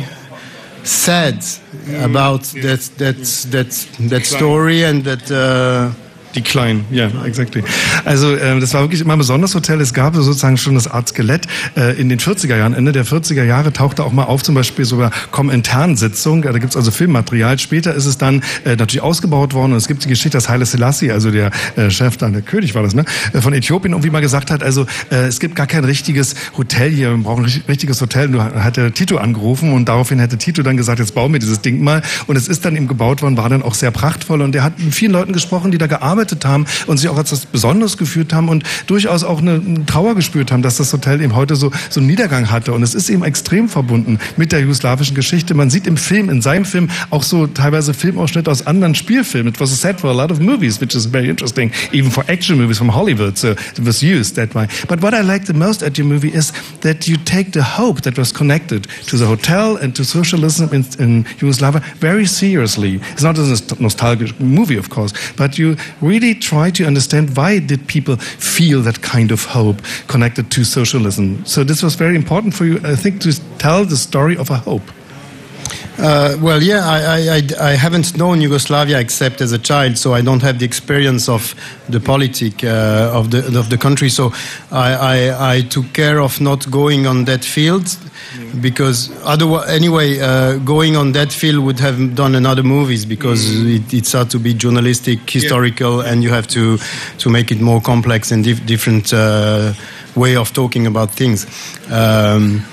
sad about mm, yeah, that that yeah. that that story and that uh, Decline, ja, yeah, exactly. Also äh, das war wirklich immer ein besonderes Hotel. Es gab sozusagen schon das Art Skelett äh, in den vierziger Jahren. Ende der vierziger Jahre tauchte auch mal auf, zum Beispiel sogar Komintern-Sitzung. Da gibt's also Filmmaterial. Später ist es dann äh, natürlich ausgebaut worden. Und es gibt die Geschichte, dass Haile Selassie, also der äh, Chef, dann der König war das, ne, von Äthiopien, irgendwie mal gesagt hat, also äh, es gibt gar kein richtiges Hotel hier. Wir brauchen ein richtiges Hotel. Nur hat der Tito angerufen und daraufhin hätte Tito dann gesagt, jetzt bauen wir dieses Ding mal. Und es ist dann eben gebaut worden, war dann auch sehr prachtvoll. Und er hat mit vielen Leuten gesprochen, die da gearbeitet haben und sich auch als das Besonderes gefühlt haben und durchaus auch eine, eine Trauer gespürt haben, dass das Hotel eben heute so, so einen Niedergang hatte. Und es ist eben extrem verbunden mit der jugoslawischen Geschichte. Man sieht im Film, in seinem Film, auch so teilweise Filmausschnitte aus anderen Spielfilmen. It was a set for a lot of movies, which is very interesting, even for action movies from Hollywood. So it was used that way. But what I like the most at your movie is that you take the hope that was connected to the hotel and to socialism in, in Yugoslavia very seriously. It's not a nostalgic movie, of course, but you really try to understand why did people feel that kind of hope connected to socialism. So this was very important for you, I think, to tell the story of a hope. Uh, well, yeah, I, I, I haven't known Yugoslavia except as a child, so I don't have the experience of the politic uh, of the of the country. So I, I, I took care of not going on that field, because otherwise, anyway, uh, going on that field would have done another movies, because mm. it, it's had to be journalistic, historical, yeah. and you have to to make it more complex and dif- different uh, way of talking about things. Um,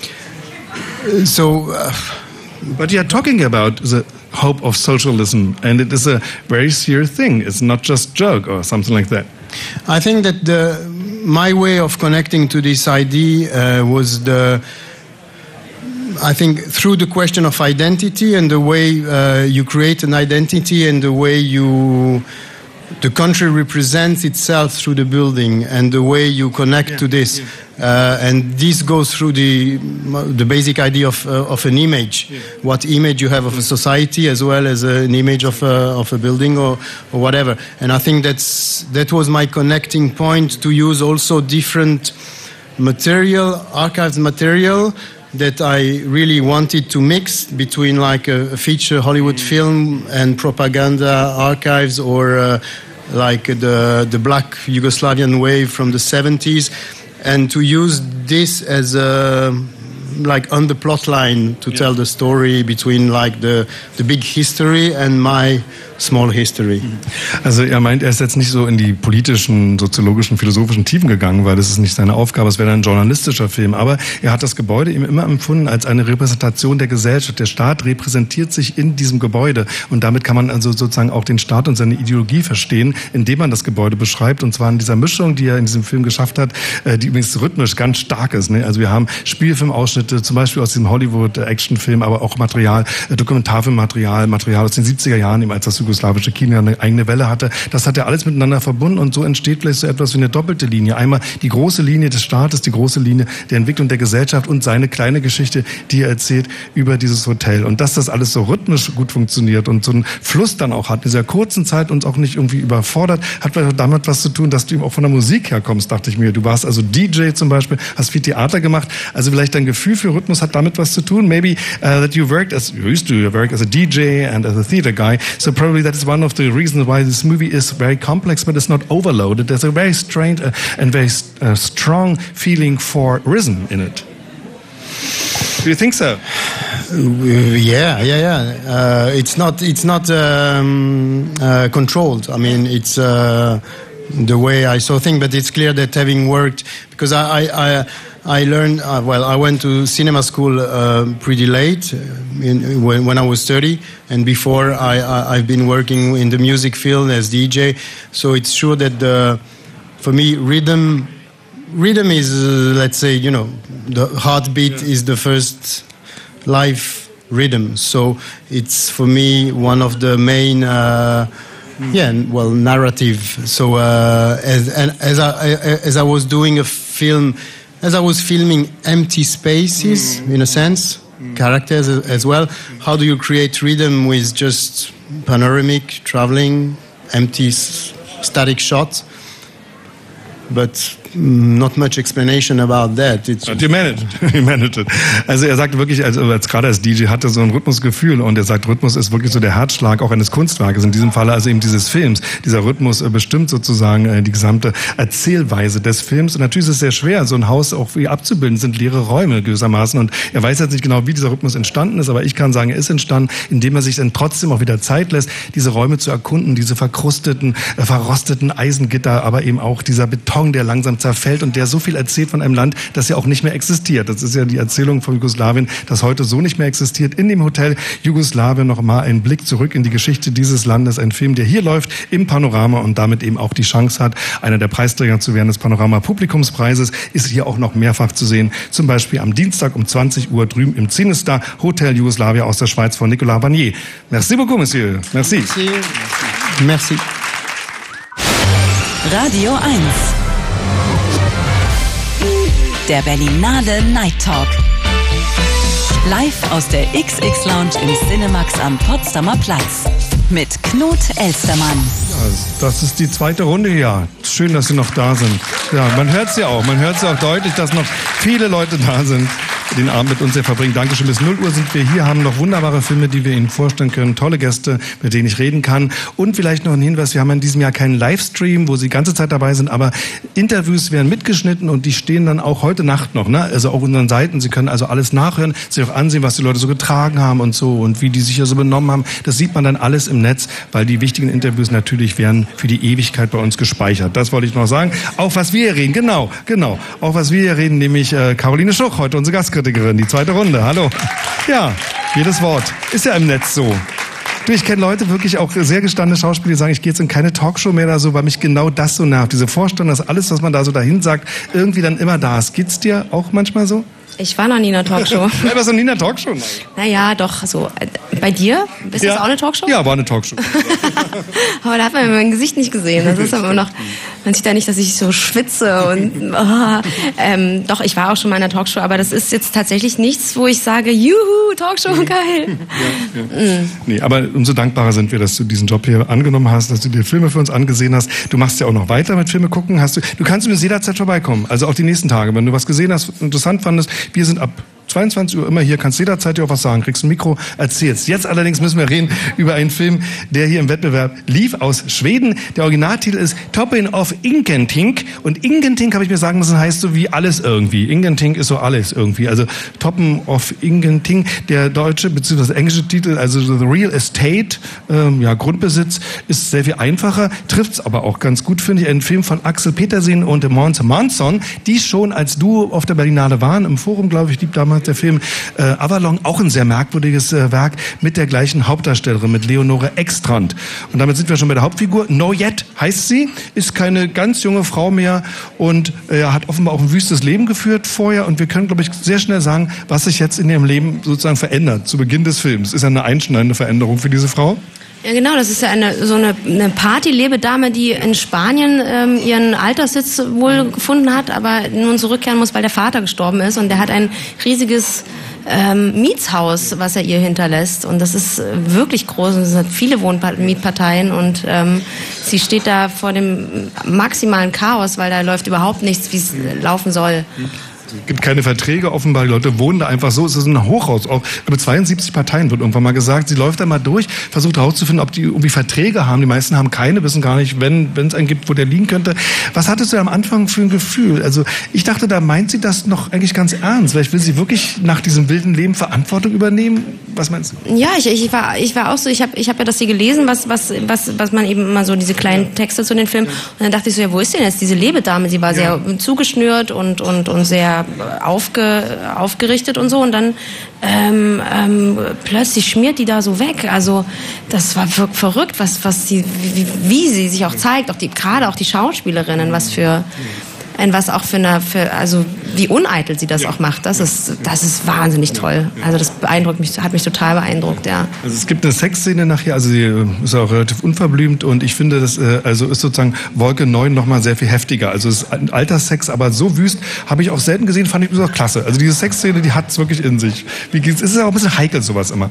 so. Uh, But you are talking about the hope of socialism, and it is a very serious thing. It's not just joke or something like that. I think that the my way of connecting to this idea uh, was the. I think through the question of identity and the way uh, you create an identity and the way you. The country represents itself through the building and the way you connect yeah, to this, yeah. uh, and this goes through the the basic idea of uh, of an image, yeah. what image you have of a society as well as uh, an image of a, of a building or, or whatever. And I think that's that was my connecting point, to use also different material, archived material, that I really wanted to mix between like a, a feature Hollywood film and propaganda archives, or uh, like the the black Yugoslavian wave from the seventies, and to use this as a like on the plot line to yeah. tell the story between like the the big history and my small history. Also er meint, er ist jetzt nicht so in die politischen, soziologischen, philosophischen Tiefen gegangen, weil das ist nicht seine Aufgabe, es wäre ein journalistischer Film, aber er hat das Gebäude ihm immer empfunden als eine Repräsentation der Gesellschaft. Der Staat repräsentiert sich in diesem Gebäude und damit kann man also sozusagen auch den Staat und seine Ideologie verstehen, indem man das Gebäude beschreibt, und zwar in dieser Mischung, die er in diesem Film geschafft hat, die übrigens rhythmisch ganz stark ist. Also wir haben Spielfilmausschnitte, zum Beispiel aus diesem Hollywood-Actionfilm, aber auch Material, Dokumentarfilmmaterial, Material aus den siebziger Jahren, eben als das jugoslawische Kino eine eigene Welle hatte. Das hat er alles miteinander verbunden und so entsteht vielleicht so etwas wie eine doppelte Linie. Einmal die große Linie des Staates, die große Linie der Entwicklung der Gesellschaft und seine kleine Geschichte, die er erzählt über dieses Hotel. Und dass das alles so rhythmisch gut funktioniert und so einen Fluss dann auch hat, in dieser kurzen Zeit uns auch nicht irgendwie überfordert, hat vielleicht damit was zu tun, dass du eben auch von der Musik herkommst, dachte ich mir. Du warst also D J zum Beispiel, hast viel Theater gemacht, also vielleicht dein Gefühl für Rhythmus hat damit was zu tun. Maybe uh, that you worked as, you used to work as a D J and as a theater guy, so probably that is one of the reasons why this movie is very complex, but it's not overloaded. There's a very strange uh, and very uh, strong feeling for rhythm in it. Do you think so? Yeah, yeah, yeah. Uh, it's not, it's not um, uh, controlled. I mean, it's uh, the way I saw things, but it's clear that having worked, because I, I, I I learned, uh, well, I went to cinema school uh, pretty late, in, when, when I was thirty, and before I, I, I've been working in the music field as D J, so it's sure that the, for me, rhythm, rhythm is, uh, let's say, you know, the heartbeat yeah. is the first life rhythm, so it's, for me, one of the main, uh, yeah, well, narrative, so uh, as, and as, I, as I was doing a film, As I was filming empty spaces, mm. in a sense, mm. characters as well, how do you create rhythm with just panoramic, traveling, empty, static shots? But not much explanation about that. It's you managed. You managed it. Also er sagt wirklich, also als gerade als D J hatte so ein Rhythmusgefühl und er sagt, Rhythmus ist wirklich so der Herzschlag auch eines Kunstwerkes. In diesem Falle also eben dieses Films. Dieser Rhythmus bestimmt sozusagen die gesamte Erzählweise des Films. Und natürlich ist es sehr schwer, so ein Haus auch abzubilden. Es sind leere Räume gewissermaßen. Und er weiß jetzt nicht genau, wie dieser Rhythmus entstanden ist, aber ich kann sagen, er ist entstanden, indem er sich dann trotzdem auch wieder Zeit lässt, diese Räume zu erkunden, diese verkrusteten, verrosteten Eisengitter, aber eben auch dieser Beton, der langsam zerfällt und der so viel erzählt von einem Land, das ja auch nicht mehr existiert. Das ist ja die Erzählung von Jugoslawien, das heute so nicht mehr existiert. In dem Hotel Jugoslawien noch mal ein Blick zurück in die Geschichte dieses Landes. Ein Film, der hier läuft im Panorama und damit eben auch die Chance hat, einer der Preisträger zu werden des Panorama Publikumspreises, ist hier auch noch mehrfach zu sehen. Zum Beispiel am Dienstag um zwanzig Uhr drüben im Cinestar Hotel Jugoslavia aus der Schweiz von Nicolas Vanier. Merci beaucoup, Monsieur. Merci. Merci. Merci. Radio eins. Der Berlinale Night Talk. Live aus der X X Lounge im Cinemax am Potsdamer Platz. Mit Knut Elstermann. Ja, das ist die zweite Runde hier. Schön, dass Sie noch da sind. Ja, man hört es ja auch. Man hört es ja auch deutlich, dass noch viele Leute da sind, den Abend mit uns hier verbringen. Dankeschön. Bis null Uhr sind wir hier, haben noch wunderbare Filme, die wir Ihnen vorstellen können. Tolle Gäste, mit denen ich reden kann. Und vielleicht noch ein Hinweis, wir haben in diesem Jahr keinen Livestream, wo Sie die ganze Zeit dabei sind, aber Interviews werden mitgeschnitten und die stehen dann auch heute Nacht noch, ne? Also auf unseren Seiten. Sie können also alles nachhören, sich auch ansehen, was die Leute so getragen haben und so und wie die sich ja so benommen haben. Das sieht man dann alles im Netz, weil die wichtigen Interviews natürlich werden für die Ewigkeit bei uns gespeichert. Das wollte ich noch sagen. Auch was wir hier reden, genau, genau. Auch was wir hier reden, nämlich äh, Caroline Schuch, heute unsere Gastkritikerin, die zweite Runde. Hallo. Ja, jedes Wort ist ja im Netz so. Du, ich kenne Leute, wirklich auch sehr gestandene Schauspieler, die sagen, ich gehe jetzt in keine Talkshow mehr oder so, weil mich genau das so nervt. Diese Vorstellung, dass alles, was man da so dahin sagt, irgendwie dann immer da ist. Geht's dir auch manchmal so? Ich war noch nie in einer Talkshow. Ja, warst du nie in einer Talkshow? Nein. Naja, doch, so. Bei dir? Bist ja. das auch eine Talkshow? Ja, war eine Talkshow. Aber da hat man mein Gesicht nicht gesehen. Das ist aber noch, man sieht da nicht, dass ich so schwitze und, oh. ähm, doch, ich war auch schon mal in einer Talkshow, aber das ist jetzt tatsächlich nichts, wo ich sage, juhu, Talkshow, geil. Ja, ja. Mm. Nee, aber umso dankbarer sind wir, dass du diesen Job hier angenommen hast, dass du dir Filme für uns angesehen hast. Du machst ja auch noch weiter mit Filme gucken. Hast du, du kannst übrigens jederzeit vorbeikommen. Also auch die nächsten Tage, wenn du was gesehen hast, interessant fandest. Wir sind ab zweiundzwanzig Uhr immer hier, kannst jederzeit dir auch was sagen, kriegst ein Mikro, erzählst. Jetzt allerdings müssen wir reden über einen Film, der hier im Wettbewerb lief, aus Schweden. Der Originaltitel ist Toppen of Ingenting. Und Ingenting, habe ich mir sagen lassen, heißt so wie alles irgendwie. Ingenting ist so alles irgendwie. Also Toppen of Ingenting. Der deutsche bzw. englische Titel, also The Real Estate, ähm, ja, Grundbesitz, ist sehr viel einfacher, trifft's aber auch ganz gut, finde ich. Ein Film von Axel Petersen und Måns Månsson, die schon als Duo auf der Berlinale waren. Im Forum, glaube ich, lief damals der Film äh, Avalon, auch ein sehr merkwürdiges äh, Werk mit der gleichen Hauptdarstellerin, mit Leonore Ekstrand. Und damit sind wir schon bei der Hauptfigur. No Yet heißt sie, ist keine ganz junge Frau mehr und äh, hat offenbar auch ein wüstes Leben geführt vorher. Und wir können, glaube ich, sehr schnell sagen, was sich jetzt in ihrem Leben sozusagen verändert zu Beginn des Films. Ist ja eine einschneidende Veränderung für diese Frau. Ja, genau, das ist ja eine, so eine, eine Party-Lebedame, die in Spanien ähm, ihren Alterssitz wohl gefunden hat, aber nun zurückkehren muss, weil der Vater gestorben ist. Und der hat ein riesiges ähm, Mietshaus, was er ihr hinterlässt. Und das ist wirklich groß und es hat viele Wohnmietparteien. Und ähm, sie steht da vor dem maximalen Chaos, weil da läuft überhaupt nichts, wie es laufen soll. Es gibt keine Verträge offenbar, die Leute wohnen da einfach so. Es ist ein Hochhaus. Auch mit zweiundsiebzig Parteien wird irgendwann mal gesagt. Sie läuft da mal durch, versucht herauszufinden, ob die irgendwie Verträge haben. Die meisten haben keine, wissen gar nicht, wenn wenn es einen gibt, wo der liegen könnte. Was hattest du am Anfang für ein Gefühl? Also ich dachte, da meint sie das noch eigentlich ganz ernst. Vielleicht will sie wirklich nach diesem wilden Leben Verantwortung übernehmen. Was meinst du? Ja, ich, ich war ich war auch so. Ich habe ich habe ja das hier gelesen, was was was was man eben immer so diese kleinen Texte zu den Filmen. Und dann dachte ich so, ja, wo ist denn jetzt diese Lebedame? Sie war sehr ja. zugeschnürt und und und sehr Aufge, aufgerichtet und so und dann ähm, ähm, plötzlich schmiert die da so weg. Also das war wirklich verrückt, was, was sie, wie, wie sie sich auch zeigt, auch die, gerade auch die Schauspielerinnen, was für ein was auch für eine, für, also wie uneitel sie das auch macht. Das ist, das ist wahnsinnig toll. Also das beeindruckt mich, hat mich total beeindruckt, ja. Also es gibt eine Sexszene nachher, also sie ist auch relativ unverblümt und ich finde, das also ist sozusagen Wolke neun noch mal sehr viel heftiger. Also es ist ein Alterssex, aber so wüst habe ich auch selten gesehen, fand ich auch klasse. Also diese Sexszene, die hat es wirklich in sich. Wie geht's? Es ist auch ein bisschen heikel sowas immer.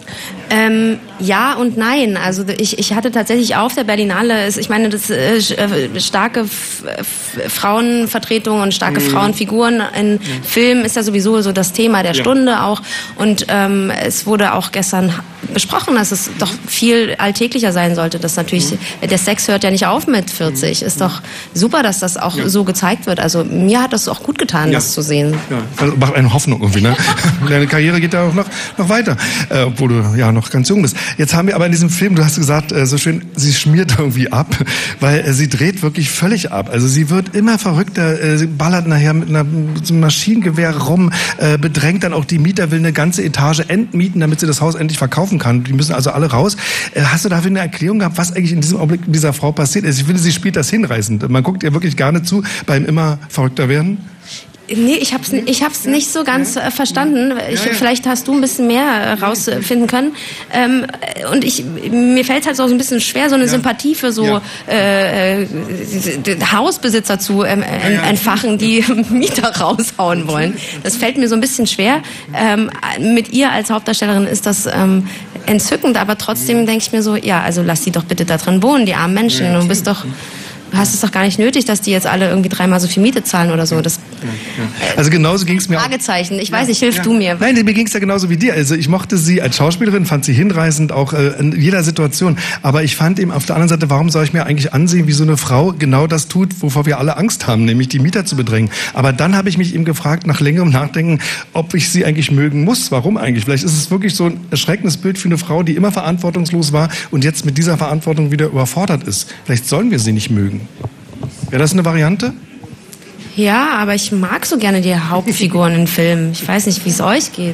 Ähm, ja und nein. Also ich, ich hatte tatsächlich auf der Berlinale, ich meine, das äh, starke F- F- Frauenvertretung und starke mhm. Frauenfiguren in mhm. Filmen ist ja sowieso so das Thema der ja. Stunde auch. Und ähm, es wurde auch gestern besprochen, dass es doch viel alltäglicher sein sollte. Dass natürlich mhm. der Sex hört ja nicht auf mit vierzig. Mhm. Ist doch super, dass das auch ja. so gezeigt wird. Also mir hat das auch gut getan, ja. das zu sehen. Ja. Also macht eine Hoffnung irgendwie, ne? Deine Karriere geht ja auch noch, noch weiter, äh, obwohl du ja noch ganz jung bist. Jetzt haben wir aber in diesem Film, du hast gesagt, äh, so schön, sie schmiert irgendwie ab, weil äh, sie dreht wirklich völlig ab. Also sie wird immer verrückter, äh, sie ballert nachher mit, einer, mit einem Maschinengewehr rum, äh, bedrängt dann auch die Mieter, will eine ganze Etage entmieten, damit sie das Haus endlich verkaufen kann. Die müssen also alle raus. Äh, hast du dafür eine Erklärung gehabt, was eigentlich in diesem Augenblick mit dieser Frau passiert ist? Ich finde, sie spielt das hinreißend. Man guckt ihr wirklich gar nicht zu beim immer verrückter werden. Nee, ich hab's, ich hab's nicht so ganz äh, verstanden. Ich, ja, ja. Vielleicht hast du ein bisschen mehr äh, rausfinden können. Ähm, und ich, mir fällt halt so ein bisschen schwer, so eine ja. Sympathie für so ja. äh, äh, Hausbesitzer zu ähm, ja, ja. entfachen, die Mieter raushauen wollen. Das fällt mir so ein bisschen schwer. Ähm, mit ihr als Hauptdarstellerin ist das ähm, entzückend, aber trotzdem denke ich mir so, ja, also lass die doch bitte da drin wohnen, die armen Menschen. Ja, du bist doch... Du hast es doch gar nicht nötig, dass die jetzt alle irgendwie dreimal so viel Miete zahlen oder so. Das, ja, ja. Also genauso ging es mir auch. Fragezeichen. Ich weiß nicht, hilf ja. du mir. Nein, mir ging es ja genauso wie dir. Also ich mochte sie als Schauspielerin, fand sie hinreißend, auch äh, in jeder Situation. Aber ich fand eben auf der anderen Seite, warum soll ich mir eigentlich ansehen, wie so eine Frau genau das tut, wovor wir alle Angst haben, nämlich die Mieter zu bedrängen. Aber dann habe ich mich eben gefragt, nach längerem Nachdenken, ob ich sie eigentlich mögen muss. Warum eigentlich? Vielleicht ist es wirklich so ein erschreckendes Bild für eine Frau, die immer verantwortungslos war und jetzt mit dieser Verantwortung wieder überfordert ist. Vielleicht sollen wir sie nicht mögen. Wäre das eine Variante? Ja, aber ich mag so gerne die Hauptfiguren in Filmen. Ich weiß nicht, wie es euch geht.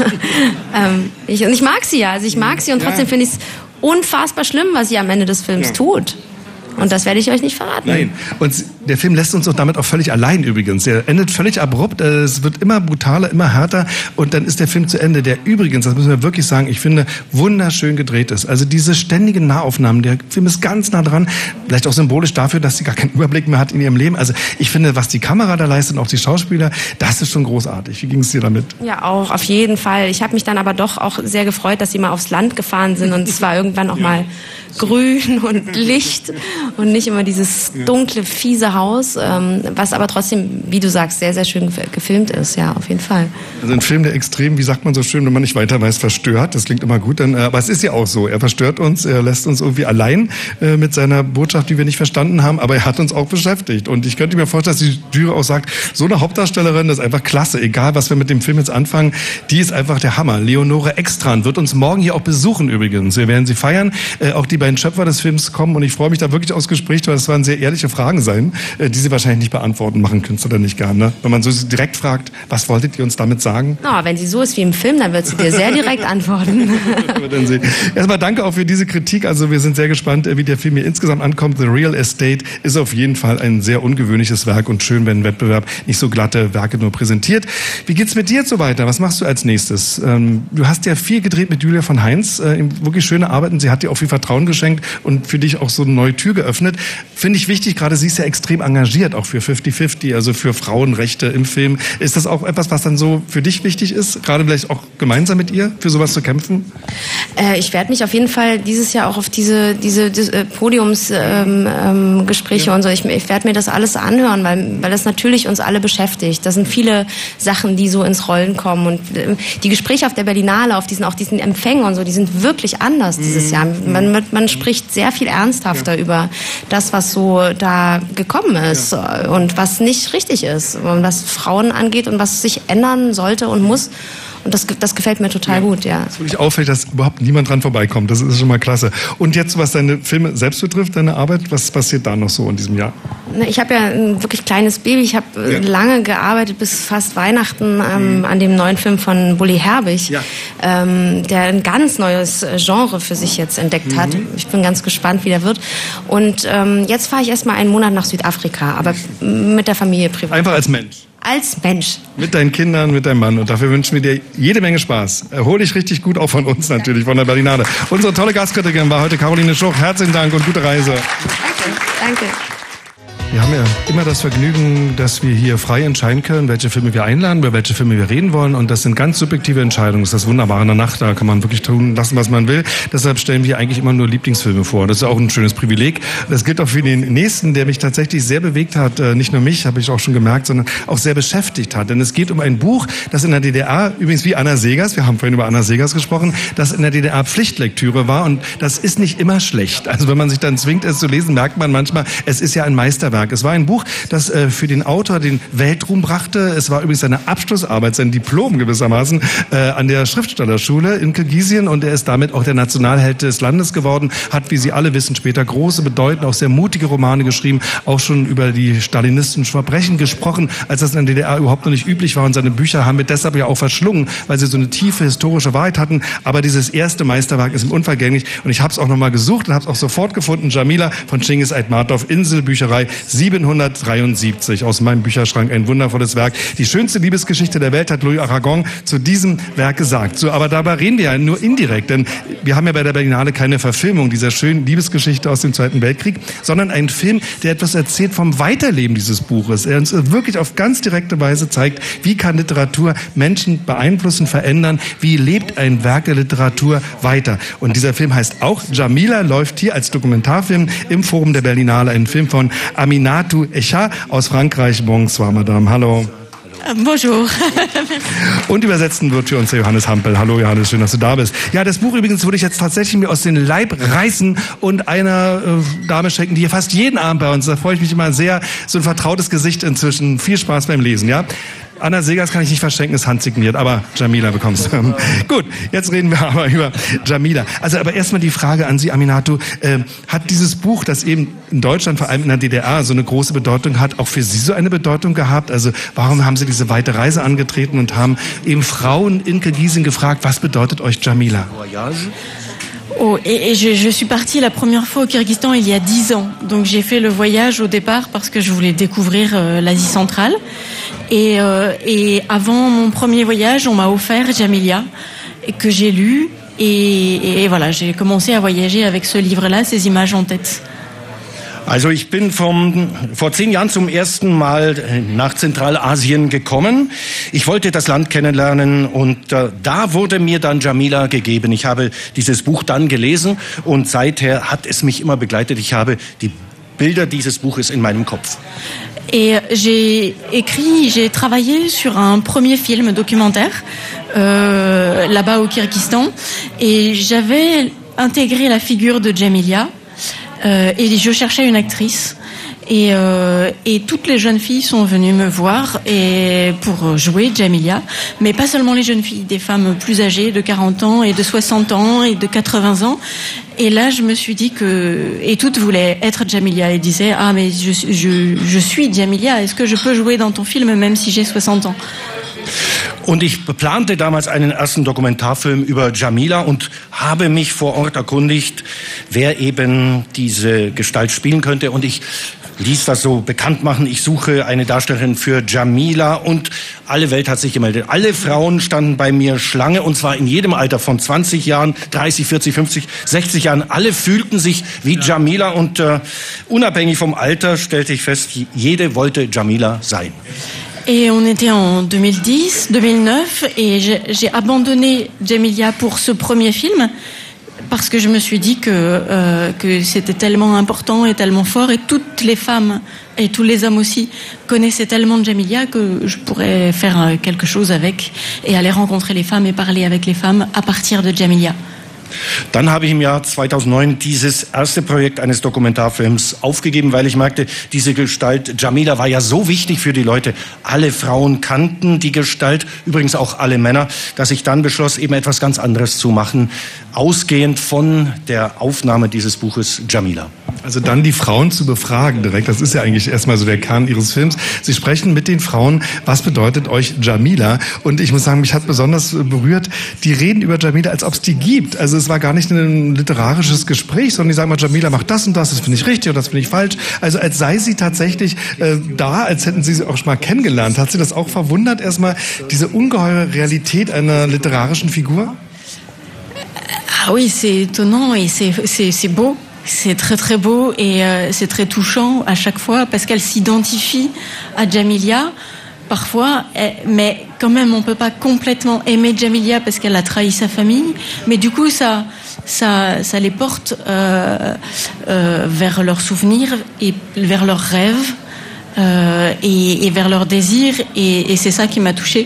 ähm, ich, und ich mag sie ja. Also ich mag sie und trotzdem ja. finde ich es unfassbar schlimm, was sie am Ende des Films ja. tut. Und das werde ich euch nicht verraten. Nein. Und der Film lässt uns auch damit auch völlig allein übrigens. Der endet völlig abrupt. Es wird immer brutaler, immer härter. Und dann ist der Film zu Ende. Der übrigens, das müssen wir wirklich sagen, ich finde, wunderschön gedreht ist. Also diese ständigen Nahaufnahmen. Der Film ist ganz nah dran. Vielleicht auch symbolisch dafür, dass sie gar keinen Überblick mehr hat in ihrem Leben. Also ich finde, was die Kamera da leistet und auch die Schauspieler, das ist schon großartig. Wie ging es dir damit? Ja, auch auf jeden Fall. Ich habe mich dann aber doch auch sehr gefreut, dass sie mal aufs Land gefahren sind. Und es war irgendwann auch ja. mal grün und Licht und nicht immer dieses dunkle, fiese tolle Haus, ähm, was aber trotzdem, wie du sagst, sehr, sehr schön gefilmt ist, ja, auf jeden Fall. Also ein Film, der extrem, wie sagt man so schön, wenn man nicht weiter weiß, verstört. Das klingt immer gut, denn, aber es ist ja auch so. Er verstört uns, er lässt uns irgendwie allein äh, mit seiner Botschaft, die wir nicht verstanden haben, aber er hat uns auch beschäftigt. Und ich könnte mir vorstellen, dass die Jury auch sagt, so eine Hauptdarstellerin, das ist einfach klasse, egal was wir mit dem Film jetzt anfangen, die ist einfach der Hammer. Leonore Extran wird uns morgen hier auch besuchen übrigens. Wir werden sie feiern. Äh, auch die beiden Schöpfer des Films kommen und ich freue mich da wirklich aufs Gespräch, weil es waren sehr ehrliche Fragen sein, äh, die sie wahrscheinlich nicht beantworten, machen Künstler nicht gern. Ne? Wenn man so direkt fragt, was wolltet ihr uns damit sagen? Na, wenn sie so ist wie im Film, dann wird sie dir sehr direkt antworten. Erstmal danke auch für diese Kritik. Also wir sind sehr gespannt, wie der Film hier insgesamt ankommt. The Real Estate ist auf jeden Fall ein sehr ungewöhnliches Werk und schön, wenn ein Wettbewerb nicht so glatte Werke nur präsentiert. Wie geht's mit dir jetzt so weiter? Was machst du als nächstes? Ähm, du hast ja viel gedreht mit Julia von Heinz. Äh, wirklich schöne Arbeiten. Sie hat dir auch viel Vertrauen geschenkt und für dich auch so eine neue Tür geöffnet. Finde ich wichtig, gerade sie ist ja extrem engagiert, auch für fifty fifty, also für Frauenrechte im Film. Ist das auch etwas, was dann so für dich wichtig ist? Gerade vielleicht auch gemeinsam mit ihr für sowas zu kämpfen? Äh, ich werde mich auf jeden Fall dieses Jahr auch auf diese, diese, diese Podiumsgespräche ähm, ähm, ja. und so, ich, ich werde mir das alles anhören, weil, weil das natürlich uns alle beschäftigt. Da sind viele Sachen, die so ins Rollen kommen und äh, die Gespräche auf der Berlinale, auf diesen, auch diesen Empfängen und so, die sind wirklich anders mhm. dieses Jahr. Man, man spricht sehr viel ernsthafter ja. über das, was so da gekommen ist ja. und was nicht richtig ist und was Frauen angeht und was sich ändern sollte und muss. Und das, das gefällt mir total ja. gut, ja. Es ist wirklich auffällig, dass überhaupt niemand dran vorbeikommt. Das ist schon mal klasse. Und jetzt, was deine Filme selbst betrifft, deine Arbeit, was passiert da noch so in diesem Jahr? Ich habe ja ein wirklich kleines Baby. Ich habe ja. lange gearbeitet, bis fast Weihnachten, ähm, mhm. an dem neuen Film von Bully Herbig, ja. ähm, der ein ganz neues Genre für sich jetzt entdeckt mhm. hat. Ich bin ganz gespannt, wie der wird. Und ähm, jetzt fahre ich erstmal einen Monat nach Südafrika, aber mit der Familie privat. Einfach als Mensch? Als Mensch. Mit deinen Kindern, mit deinem Mann. Und dafür wünschen wir dir jede Menge Spaß. Erhol dich richtig gut, auch von uns natürlich, von der Berlinale. Unsere tolle Gastkritikerin war heute Caroline Schuch. Herzlichen Dank und gute Reise. Danke. Danke. Wir haben ja immer das Vergnügen, dass wir hier frei entscheiden können, welche Filme wir einladen, über welche Filme wir reden wollen. Und das sind ganz subjektive Entscheidungen. Das ist das Wunderbare in der Nacht. Da kann man wirklich tun lassen, was man will. Deshalb stellen wir eigentlich immer nur Lieblingsfilme vor. Das ist auch ein schönes Privileg. Das gilt auch für den nächsten, der mich tatsächlich sehr bewegt hat. Nicht nur mich, habe ich auch schon gemerkt, sondern auch sehr beschäftigt hat. Denn es geht um ein Buch, das in der D D R, übrigens wie Anna Segers, wir haben vorhin über Anna Segers gesprochen, das in der D D R Pflichtlektüre war. Und das ist nicht immer schlecht. Also wenn man sich dann zwingt, es zu lesen, merkt man manchmal, es ist ja ein Meisterwerk. Es war ein Buch, das äh, für den Autor den Weltruhm brachte. Es war übrigens seine Abschlussarbeit, sein Diplom gewissermaßen äh, an der Schriftstellerschule in Kirgisien und er ist damit auch der Nationalheld des Landes geworden, hat, wie Sie alle wissen, später große, bedeutende, auch sehr mutige Romane geschrieben, auch schon über die stalinistischen Verbrechen gesprochen, als das in der D D R überhaupt noch nicht üblich war und seine Bücher haben wir deshalb ja auch verschlungen, weil sie so eine tiefe historische Wahrheit hatten, aber dieses erste Meisterwerk ist ihm unvergänglich und ich habe es auch nochmal gesucht und habe es auch sofort gefunden, Jamila von Cengiz Aitmatov, Inselbücherei, siebenhundertdreiundsiebzig, aus meinem Bücherschrank, ein wundervolles Werk. Die schönste Liebesgeschichte der Welt hat Louis Aragon zu diesem Werk gesagt. So, aber dabei reden wir ja nur indirekt, denn wir haben ja bei der Berlinale keine Verfilmung dieser schönen Liebesgeschichte aus dem Zweiten Weltkrieg, sondern einen Film, der etwas erzählt vom Weiterleben dieses Buches. Er uns wirklich auf ganz direkte Weise zeigt, wie kann Literatur Menschen beeinflussen, verändern, wie lebt ein Werk der Literatur weiter. Und dieser Film heißt auch Jamila, läuft hier als Dokumentarfilm im Forum der Berlinale, ein Film von Aminatou Echa aus Frankreich. Bonsoir, Madame. Hallo. Bonjour. Und übersetzen wird für uns der Johannes Hampel. Hallo Johannes, schön, dass du da bist. Ja, das Buch übrigens würde ich jetzt tatsächlich mir aus den Leib reißen und einer äh, Dame schenken, die hier fast jeden Abend bei uns, da freue ich mich immer sehr, so ein vertrautes Gesicht inzwischen. Viel Spaß beim Lesen, ja? Anna Segers kann ich nicht verschenken, ist handsigniert, aber Jamila bekommst du. Gut, jetzt reden wir aber über Jamila. Also aber erstmal die Frage an Sie, Aminatou. Äh, hat dieses Buch, das eben in Deutschland, vor allem in der D D R, so eine große Bedeutung hat, auch für Sie so eine Bedeutung gehabt? Also warum haben Sie diese weite Reise angetreten und haben eben Frauen in Kirgisien gefragt, was bedeutet euch Jamila? Oh, et, et je, je suis partie la première fois au Kyrgyzstan il y a dix ans. Donc j'ai fait le voyage au départ parce que je voulais découvrir euh, l'Asie centrale. Et, euh, et avant mon premier voyage, on m'a offert Jamilia, que j'ai lu. Et, et voilà, j'ai commencé à voyager avec ce livre-là, ces images en tête. Also ich bin vom, vor zehn Jahren zum ersten Mal nach Zentralasien gekommen. Ich wollte das Land kennenlernen und äh, da wurde mir dann Jamila gegeben. Ich habe dieses Buch dann gelesen und seither hat es mich immer begleitet. Ich habe die Bilder dieses Buches in meinem Kopf. Et j'ai écrit, j'ai travaillé sur un premier film documentaire euh, là-bas au Kyrgyzstan, et j'avais intégré la figure de Djamilia euh, et je cherchais une actrice. Et, euh, et toutes les jeunes filles sont venues me voir et pour jouer Djamilia, mais pas seulement les jeunes filles, des femmes plus âgées de quarante ans et de soixante ans et de quatre-vingts ans. Et là, je me suis dit que... Et toutes voulaient être Djamilia et disaient « Ah, mais je, je, je suis Djamilia, est-ce que je peux jouer dans ton film même si j'ai soixante ans ?» Und ich plante damals einen ersten Dokumentarfilm über Djamila und habe mich vor Ort erkundigt, wer eben diese Gestalt spielen könnte. Und ich ließ das so bekannt machen, ich suche eine Darstellerin für Djamila, und alle Welt hat sich gemeldet. Alle Frauen standen bei mir Schlange, und zwar in jedem Alter von zwanzig Jahren, dreißig, vierzig, fünfzig, sechzig Jahren. Alle fühlten sich wie Djamila, und äh, unabhängig vom Alter stellte ich fest, jede wollte Djamila sein. Et on était en deux mille dix, deux mille neuf, et j'ai, j'ai abandonné Djamilia pour ce premier film parce que je me suis dit que, euh, que c'était tellement important et tellement fort, et toutes les femmes et tous les hommes aussi connaissaient tellement Djamilia que je pourrais faire quelque chose avec et aller rencontrer les femmes et parler avec les femmes à partir de Djamilia. Dann habe ich im Jahr zweitausendneun dieses erste Projekt eines Dokumentarfilms aufgegeben, weil ich merkte, diese Gestalt Djamila war ja so wichtig für die Leute. Alle Frauen kannten die Gestalt, übrigens auch alle Männer, dass ich dann beschloss, eben etwas ganz anderes zu machen, ausgehend von der Aufnahme dieses Buches Djamila. Also dann die Frauen zu befragen direkt, das ist ja eigentlich erstmal so der Kern Ihres Films. Sie sprechen mit den Frauen, was bedeutet euch Djamila? Und ich muss sagen, mich hat besonders berührt, die reden über Djamila, als ob es die gibt. Also es war gar nicht ein literarisches Gespräch, sondern die sagen mal, Djamila macht das und das, das finde ich richtig und das finde ich falsch. Also als sei sie tatsächlich äh, da, als hätten sie sie auch schon mal kennengelernt. Hat Sie das auch verwundert, erstmal diese ungeheure Realität einer literarischen Figur? Ah oui, c'est étonnant et c'est, c'est, c'est beau. C'est très très beau et euh, c'est très touchant à chaque fois parce qu'elle s'identifie à Djamilia parfois, mais quand même on peut pas complètement aimer Djamilia parce qu'elle a trahi sa famille, mais du coup ça ça ça les porte euh, euh, vers leurs souvenirs et vers leurs rêves euh, et, et vers leurs désirs, et, et c'est ça qui m'a touchée.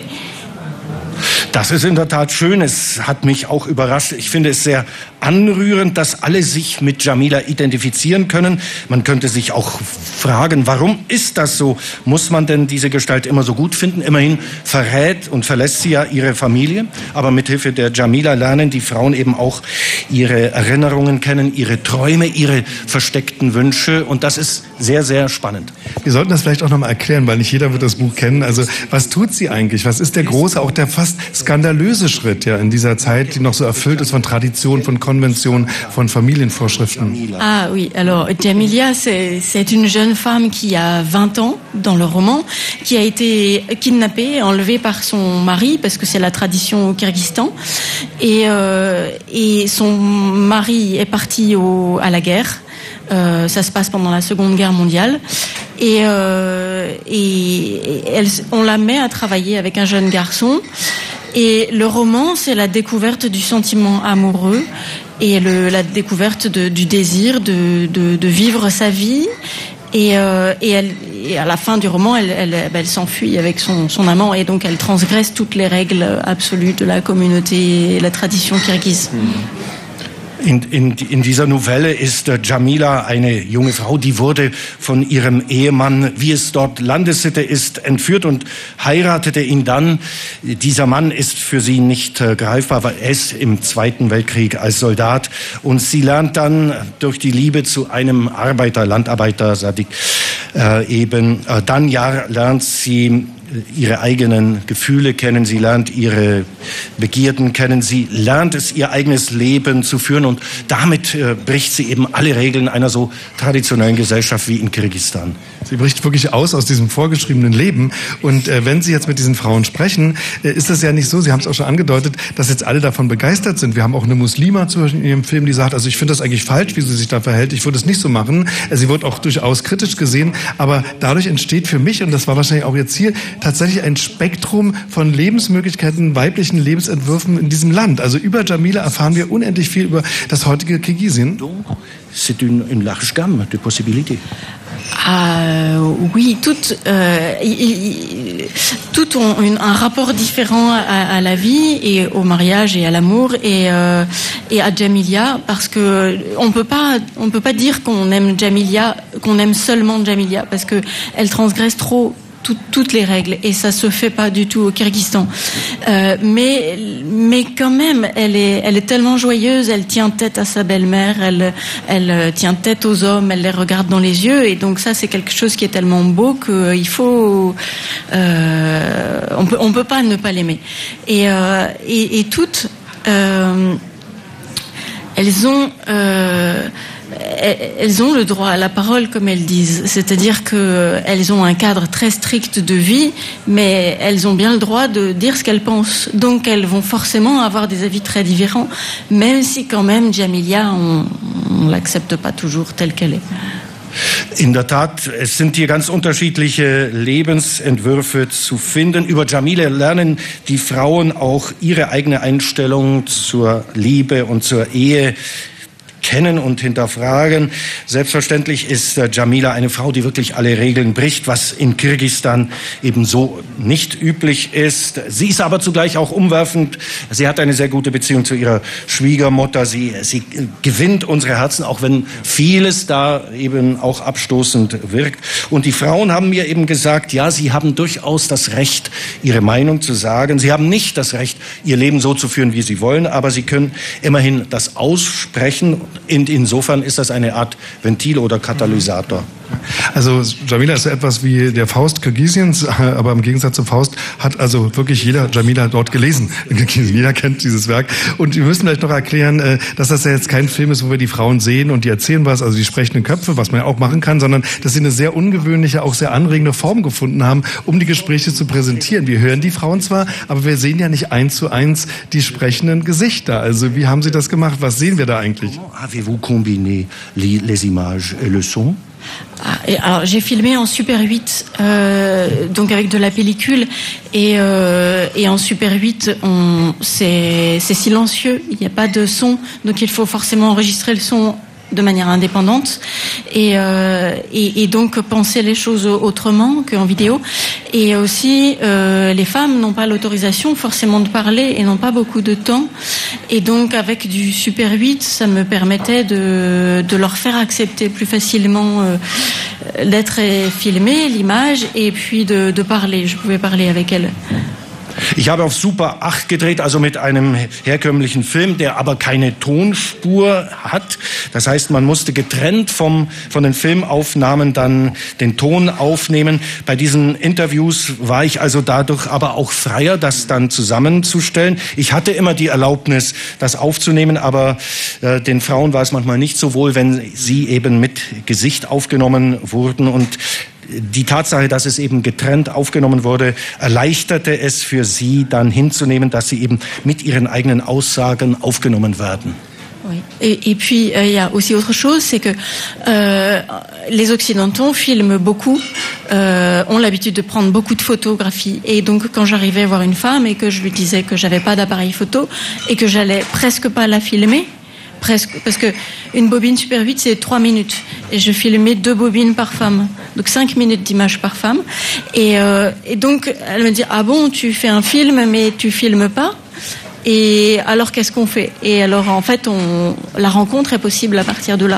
Das ist in der Tat schön. Es hat mich auch überrascht. Ich finde es sehr anrührend, dass alle sich mit Djamila identifizieren können. Man könnte sich auch fragen, warum ist das so? Muss man denn diese Gestalt immer so gut finden? Immerhin verrät und verlässt sie ja ihre Familie. Aber mithilfe der Djamila lernen die Frauen eben auch ihre Erinnerungen kennen, ihre Träume, ihre versteckten Wünsche. Und das ist sehr, sehr spannend. Wir sollten das vielleicht auch noch mal erklären, weil nicht jeder wird das Buch kennen. Also was tut sie eigentlich? Was ist der große, auch der fast skandalöse Schritt ja in dieser Zeit, die noch so erfüllt ist von Tradition, von Konventionen, von Familienvorschriften? Ah oui, alors Djamilia, c'est, c'est une jeune femme qui a vingt ans dans le roman, qui a été kidnappée, enlevée par son mari, parce que c'est la tradition au Kyrgyzstan, et, euh, et son mari est parti au, à la guerre. Euh, ça se passe pendant la Seconde Guerre mondiale, et, euh, et elle, on la met à travailler avec un jeune garçon, et le roman, c'est la découverte du sentiment amoureux et le, la découverte de, du désir de, de, de vivre sa vie. Et, euh, et, elle, et à la fin du roman, elle, elle, elle s'enfuit avec son, son amant, et donc elle transgresse toutes les règles absolues de la communauté et la tradition kirghize. In, in, in dieser Novelle ist äh, Djamila eine junge Frau, die wurde von ihrem Ehemann, wie es dort Landessitte ist, entführt und heiratete ihn dann. Dieser Mann ist für sie nicht äh, greifbar, weil er ist im Zweiten Weltkrieg als Soldat, und sie lernt dann durch die Liebe zu einem Arbeiter, Landarbeiter, Sadik, äh, eben, äh, dann ja, lernt sie ihre eigenen Gefühle kennen, sie lernt ihre Begierden kennen, sie lernt es, ihr eigenes Leben zu führen, und damit äh, bricht sie eben alle Regeln einer so traditionellen Gesellschaft wie in Kirgisistan. Sie bricht wirklich aus aus diesem vorgeschriebenen Leben, und äh, wenn Sie jetzt mit diesen Frauen sprechen, äh, ist das ja nicht so, Sie haben es auch schon angedeutet, dass jetzt alle davon begeistert sind. Wir haben auch eine Muslima zum Beispiel in Ihrem Film, die sagt, also ich finde das eigentlich falsch, wie sie sich da verhält, ich würde es nicht so machen. Sie wird auch durchaus kritisch gesehen, aber dadurch entsteht für mich, und das war wahrscheinlich auch Ihr Ziel, tatsächlich ein Spektrum von Lebensmöglichkeiten, weiblichen Lebensentwürfen in diesem Land. Also über Jamila erfahren wir unendlich viel über das heutige Kirgisien. C'est une, une large gamme de possibilités. Ah, oui, toutes, euh, toutes ont une, un rapport différent à, à la vie et au mariage et à l'amour et, euh, et à Jamilia, parce que on peut pas, on peut pas dire qu'on aime Jamilia, qu'on aime seulement Jamilia, parce que elle transgresse trop Tout, toutes les règles et ça se fait pas du tout au Kyrgyzstan. Euh, mais mais quand même, elle est elle est tellement joyeuse, elle tient tête à sa belle-mère, elle elle tient tête aux hommes, elle les regarde dans les yeux et donc ça c'est quelque chose qui est tellement beau que il faut euh, on peut on peut pas ne pas l'aimer. Et euh, et, et toutes euh, elles ont euh, elles ont le droit à la parole, comme elles disent. C'est-à-dire qu'elles ont un cadre très strict de vie, mais elles ont bien le droit de dire ce qu'elles pensent. Donc elles vont forcément avoir des avis très différents, même si quand même Jamilia, on ne l'accepte pas toujours telle qu'elle est. In der Tat, es sind hier ganz unterschiedliche Lebensentwürfe zu finden. Über Jamila lernen die Frauen auch ihre eigene Einstellung zur Liebe und zur Ehe kennen und hinterfragen. Selbstverständlich ist äh, Jamila eine Frau, die wirklich alle Regeln bricht, was in Kirgisistan eben so nicht üblich ist. Sie ist aber zugleich auch umwerfend. Sie hat eine sehr gute Beziehung zu ihrer Schwiegermutter. Sie, sie gewinnt unsere Herzen, auch wenn vieles da eben auch abstoßend wirkt. Und die Frauen haben mir eben gesagt, ja, sie haben durchaus das Recht, ihre Meinung zu sagen. Sie haben nicht das Recht, ihr Leben so zu führen, wie sie wollen, aber sie können immerhin das aussprechen. Und insofern ist das eine Art Ventil oder Katalysator. Also Jamila ist so etwas wie der Faust Kirgisiens, aber im Gegensatz zum Faust hat also wirklich jeder Jamila dort gelesen. Jeder kennt dieses Werk. Und wir müssen vielleicht noch erklären, dass das ja jetzt kein Film ist, wo wir die Frauen sehen und die erzählen was, also die sprechenden Köpfe, was man ja auch machen kann, sondern dass sie eine sehr ungewöhnliche, auch sehr anregende Form gefunden haben, um die Gespräche zu präsentieren. Wir hören die Frauen zwar, aber wir sehen ja nicht eins zu eins die sprechenden Gesichter. Also wie haben Sie das gemacht? Was sehen wir da eigentlich? Avez-vous combiné les, les images et le son? Alors j'ai filmé en Super huit, euh, donc avec de la pellicule, et, euh, et en Super huit, on, c'est, c'est silencieux, il n'y a pas de son, donc il faut forcément enregistrer le son de manière indépendante et, euh, et, et donc penser les choses autrement qu'en vidéo. Et aussi, euh, les femmes n'ont pas l'autorisation forcément de parler et n'ont pas beaucoup de temps. Et donc, avec du Super huit, ça me permettait de, de leur faire accepter plus facilement euh, d'être filmé, l'image, et puis de, de parler. Je pouvais parler avec elles. Ich habe auf Super acht gedreht, also mit einem herkömmlichen Film, der aber keine Tonspur hat. Das heißt, man musste getrennt vom, von den Filmaufnahmen dann den Ton aufnehmen. Bei diesen Interviews war ich also dadurch aber auch freier, das dann zusammenzustellen. Ich hatte immer die Erlaubnis, das aufzunehmen, aber äh, den Frauen war es manchmal nicht so wohl, wenn sie eben mit Gesicht aufgenommen wurden. Und die Tatsache, dass es eben getrennt aufgenommen wurde, erleichterte es für sie dann hinzunehmen, dass sie eben mit ihren eigenen Aussagen aufgenommen werden. Oui. Et, et puis il euh, y a aussi autre chose, c'est que euh, les Occidentaux filment beaucoup, euh, ont l'habitude de prendre beaucoup de photographies. Et donc quand j'arrivais voir une femme et que je lui disais que j'avais pas d'appareil photo et que j'allais presque pas la filmer, presque, parce que une bobine Super huit c'est trois minutes et je filmais deux bobines par femme, donc cinq minutes d'image par femme. Et, euh, et donc elle me dit ah bon tu fais un film mais tu filmes pas. Et alors qu'est-ce qu'on fait? Et alors en fait on, la rencontre est possible à partir de là.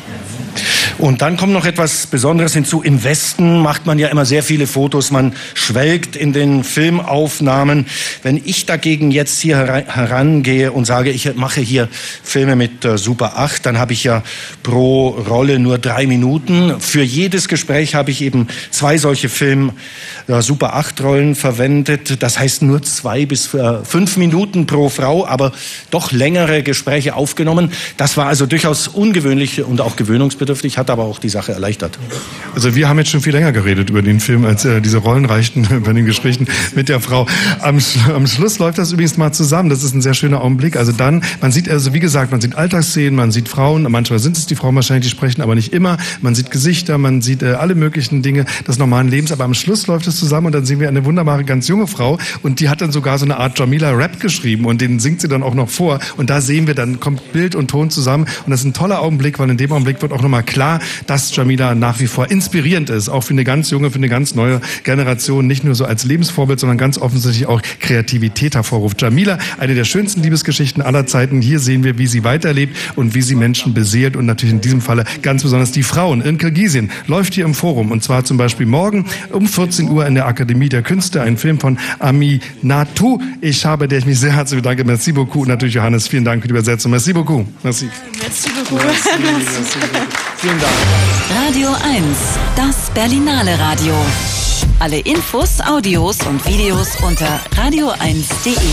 Und dann kommt noch etwas Besonderes hinzu. Im Westen macht man ja immer sehr viele Fotos, man schwelgt in den Filmaufnahmen. Wenn ich dagegen jetzt hier herangehe und sage, ich mache hier Filme mit Super acht, dann habe ich ja pro Rolle nur drei Minuten. Für jedes Gespräch habe ich eben zwei solche Film Super acht Rollen verwendet. Das heißt nur zwei bis fünf Minuten pro Frau, aber doch längere Gespräche aufgenommen. Das war also durchaus ungewöhnlich und auch gewöhnungsbedürftig. Ich hatte hat aber auch die Sache erleichtert. Also wir haben jetzt schon viel länger geredet über den Film, als äh, diese Rollen reichten bei den Gesprächen mit der Frau. Am, am Schluss läuft das übrigens mal zusammen. Das ist ein sehr schöner Augenblick. Also dann, man sieht also, wie gesagt, man sieht Alltagsszenen, man sieht Frauen. Manchmal sind es die Frauen wahrscheinlich, die sprechen, aber nicht immer. Man sieht Gesichter, man sieht äh, alle möglichen Dinge des normalen Lebens. Aber am Schluss läuft es zusammen und dann sehen wir eine wunderbare, ganz junge Frau. Und die hat dann sogar so eine Art Jamila-Rap geschrieben und den singt sie dann auch noch vor. Und da sehen wir, dann kommt Bild und Ton zusammen. Und das ist ein toller Augenblick, weil in dem Augenblick wird auch nochmal klar, dass Jamila nach wie vor inspirierend ist. Auch für eine ganz junge, für eine ganz neue Generation. Nicht nur so als Lebensvorbild, sondern ganz offensichtlich auch Kreativität hervorruft. Jamila, eine der schönsten Liebesgeschichten aller Zeiten. Hier sehen wir, wie sie weiterlebt und wie sie Menschen beseelt. Und natürlich in diesem Falle ganz besonders die Frauen in Kirgisien. Läuft hier im Forum. Und zwar zum Beispiel morgen um vierzehn Uhr in der Akademie der Künste. Ein Film von Aminatou. Ich habe, der ich mich sehr herzlich bedanke. Merci beaucoup. Und natürlich Johannes, vielen Dank für die Übersetzung. Merci beaucoup. Merci. Merci beaucoup. Merci, merci. Vielen Dank. Radio eins, das Berlinale Radio. Alle Infos, Audios und Videos unter radio eins punkt de.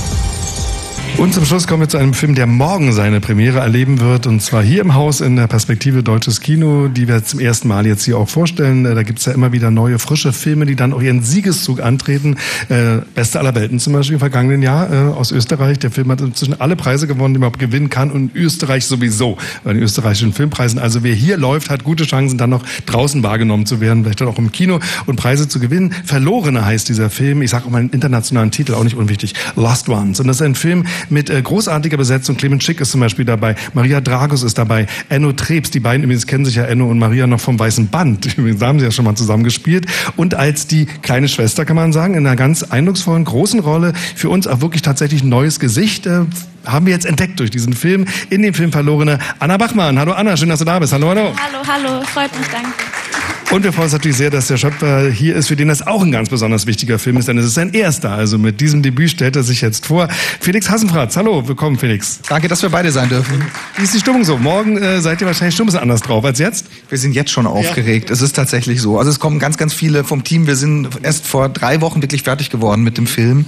Und zum Schluss kommen wir zu einem Film, der morgen seine Premiere erleben wird. Und zwar hier im Haus in der Perspektive Deutsches Kino, die wir zum ersten Mal jetzt hier auch vorstellen. Da gibt's ja immer wieder neue, frische Filme, die dann auch ihren Siegeszug antreten. Äh, Beste aller Welten zum Beispiel im vergangenen Jahr äh, aus Österreich. Der Film hat inzwischen alle Preise gewonnen, die man gewinnen kann. Und Österreich sowieso bei den österreichischen Filmpreisen. Also wer hier läuft, hat gute Chancen, dann noch draußen wahrgenommen zu werden. Vielleicht dann auch im Kino und Preise zu gewinnen. Verlorene heißt dieser Film. Ich sage auch mal einen internationalen Titel, auch nicht unwichtig. Lost Ones. Und das ist ein Film mit äh, großartiger Besetzung. Clemens Schick ist zum Beispiel dabei, Maria Dragos ist dabei, Enno Trebs, die beiden übrigens kennen sich ja, Enno und Maria, noch vom Weißen Band. Übrigens, da haben sie ja schon mal zusammen gespielt. Und als die kleine Schwester, kann man sagen, in einer ganz eindrucksvollen, großen Rolle, für uns auch wirklich tatsächlich ein neues Gesicht, äh, haben wir jetzt entdeckt durch diesen Film. In dem Film Verlorene, Anna Bachmann. Hallo Anna, schön, dass du da bist. Hallo, hallo. Hallo, hallo, freut mich, danke. Und wir freuen uns natürlich sehr, dass der Schöpfer hier ist, für den das auch ein ganz besonders wichtiger Film ist, denn es ist sein erster. Also mit diesem Debüt stellt er sich jetzt vor. Felix Hassenfratz, hallo, willkommen Felix. Danke, dass wir beide sein dürfen. Wie ist die Stimmung so? Morgen äh, seid ihr wahrscheinlich schon ein bisschen anders drauf als jetzt? Wir sind jetzt schon aufgeregt, ja. Es ist tatsächlich so. Also es kommen ganz, ganz viele vom Team. Wir sind erst vor drei Wochen wirklich fertig geworden mit dem Film.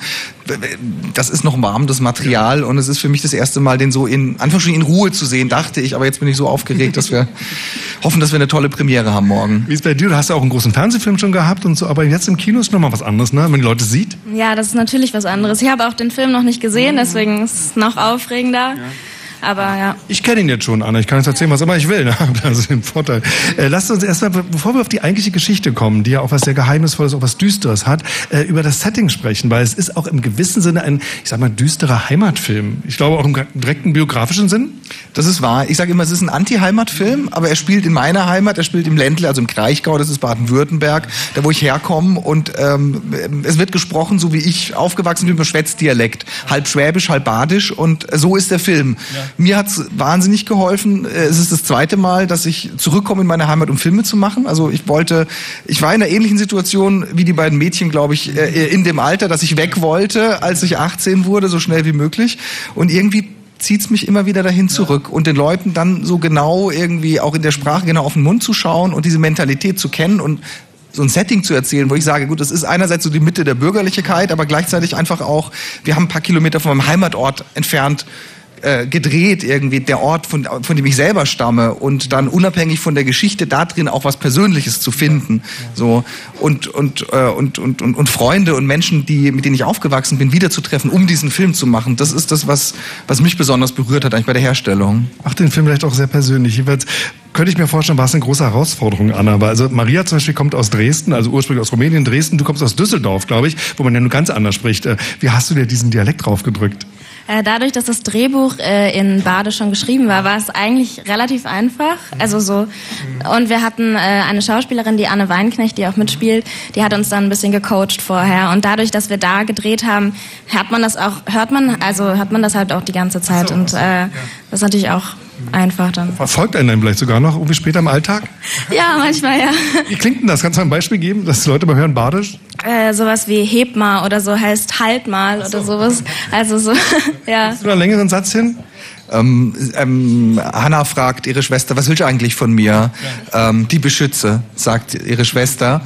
Das ist noch warm, das Material, und es ist für mich das erste Mal, den so in Anführungsstrichen in Ruhe zu sehen, dachte ich. Aber jetzt bin ich so aufgeregt, dass wir hoffen, dass wir eine tolle Premiere haben morgen. Wie ist bei dir? Du hast ja auch einen großen Fernsehfilm schon gehabt und so, aber jetzt im Kino ist nochmal was anderes, ne? Wenn die Leute sieht. Ja, das ist natürlich was anderes. Ich habe auch den Film noch nicht gesehen, deswegen ist es noch aufregender. Ja. Aber ja. Ich kenne ihn jetzt schon, Anna. Ich kann jetzt erzählen, was immer ich will. Ne? Das ist ein Vorteil. Äh, lasst uns erstmal, bevor wir auf die eigentliche Geschichte kommen, die ja auch was sehr Geheimnisvolles, auch was Düsteres hat, äh, über das Setting sprechen, weil es ist auch im gewissen Sinne ein, ich sag mal, düsterer Heimatfilm. Ich glaube auch im direkten biografischen Sinn. Das ist wahr. Ich sage immer, es ist ein Anti-Heimatfilm, aber er spielt in meiner Heimat, er spielt im Ländle, also im Kraichgau, das ist Baden-Württemberg, da wo ich herkomme, und ähm, es wird gesprochen, so wie ich aufgewachsen bin, über Schwätzdialekt. Halb Schwäbisch, halb Badisch, und so ist der Film. Ja. Mir hat's wahnsinnig geholfen. Es ist das zweite Mal, dass ich zurückkomme in meine Heimat, um Filme zu machen. Also ich wollte, ich war in einer ähnlichen Situation wie die beiden Mädchen, glaube ich, in dem Alter, dass ich weg wollte, als ich achtzehn wurde, so schnell wie möglich. Und irgendwie zieht's mich immer wieder dahin zurück, und den Leuten dann so genau irgendwie auch in der Sprache genau auf den Mund zu schauen und diese Mentalität zu kennen und so ein Setting zu erzählen, wo ich sage, gut, das ist einerseits so die Mitte der Bürgerlichkeit, aber gleichzeitig einfach auch, wir haben ein paar Kilometer von meinem Heimatort entfernt gedreht, irgendwie der Ort, von, von dem ich selber stamme, und dann unabhängig von der Geschichte da drin auch was Persönliches zu finden, so, und und äh, und, und und und Freunde und Menschen, die mit denen ich aufgewachsen bin, wiederzutreffen, um diesen Film zu machen. Das ist das, was was mich besonders berührt hat eigentlich bei der Herstellung. Ach, den Film vielleicht auch sehr persönlich. Jeweils könnte ich mir vorstellen, war es eine große Herausforderung, Anna. Weil also Maria zum Beispiel kommt aus Dresden, also ursprünglich aus Rumänien, Dresden. Du kommst aus Düsseldorf, glaube ich, wo man ja nur ganz anders spricht. Wie hast du dir diesen Dialekt draufgedrückt? Dadurch, dass das Drehbuch äh, in Badisch schon geschrieben war, war es eigentlich relativ einfach. Also so. Und wir hatten äh, eine Schauspielerin, die Anne Weinknecht, die auch mitspielt, die hat uns dann ein bisschen gecoacht vorher. Und dadurch, dass wir da gedreht haben, hört man das auch, hört man, also hört man das halt auch die ganze Zeit. Und äh, das ist natürlich auch einfach dann. Verfolgt einen dann vielleicht sogar noch irgendwie später im Alltag? Ja, manchmal, ja. Wie klingt denn das? Kannst du ein Beispiel geben, dass die Leute mal hören Badisch? Äh, sowas wie heb mal oder so heißt halt mal oder so. Sowas. Also so, ja. Hast du da einen längeren Satz hin? Ähm, ähm, Hanna fragt ihre Schwester, was willst du eigentlich von mir? Ja. Ähm, die beschütze, sagt ihre Schwester.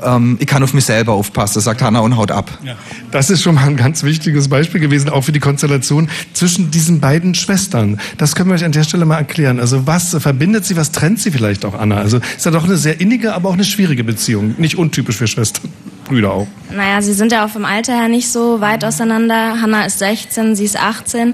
ähm, ich kann auf mich selber aufpassen, das sagt Hannah und haut ab. Ja. Das ist schon mal ein ganz wichtiges Beispiel gewesen, auch für die Konstellation zwischen diesen beiden Schwestern. Das können wir euch an der Stelle mal erklären. Also was verbindet sie, was trennt sie vielleicht auch, Anna? Also ist ja doch eine sehr innige, aber auch eine schwierige Beziehung. Nicht untypisch für Schwestern. Brüder auch. Naja, sie sind ja auch vom Alter her nicht so weit auseinander. Hannah ist sechzehn, sie ist achtzehn.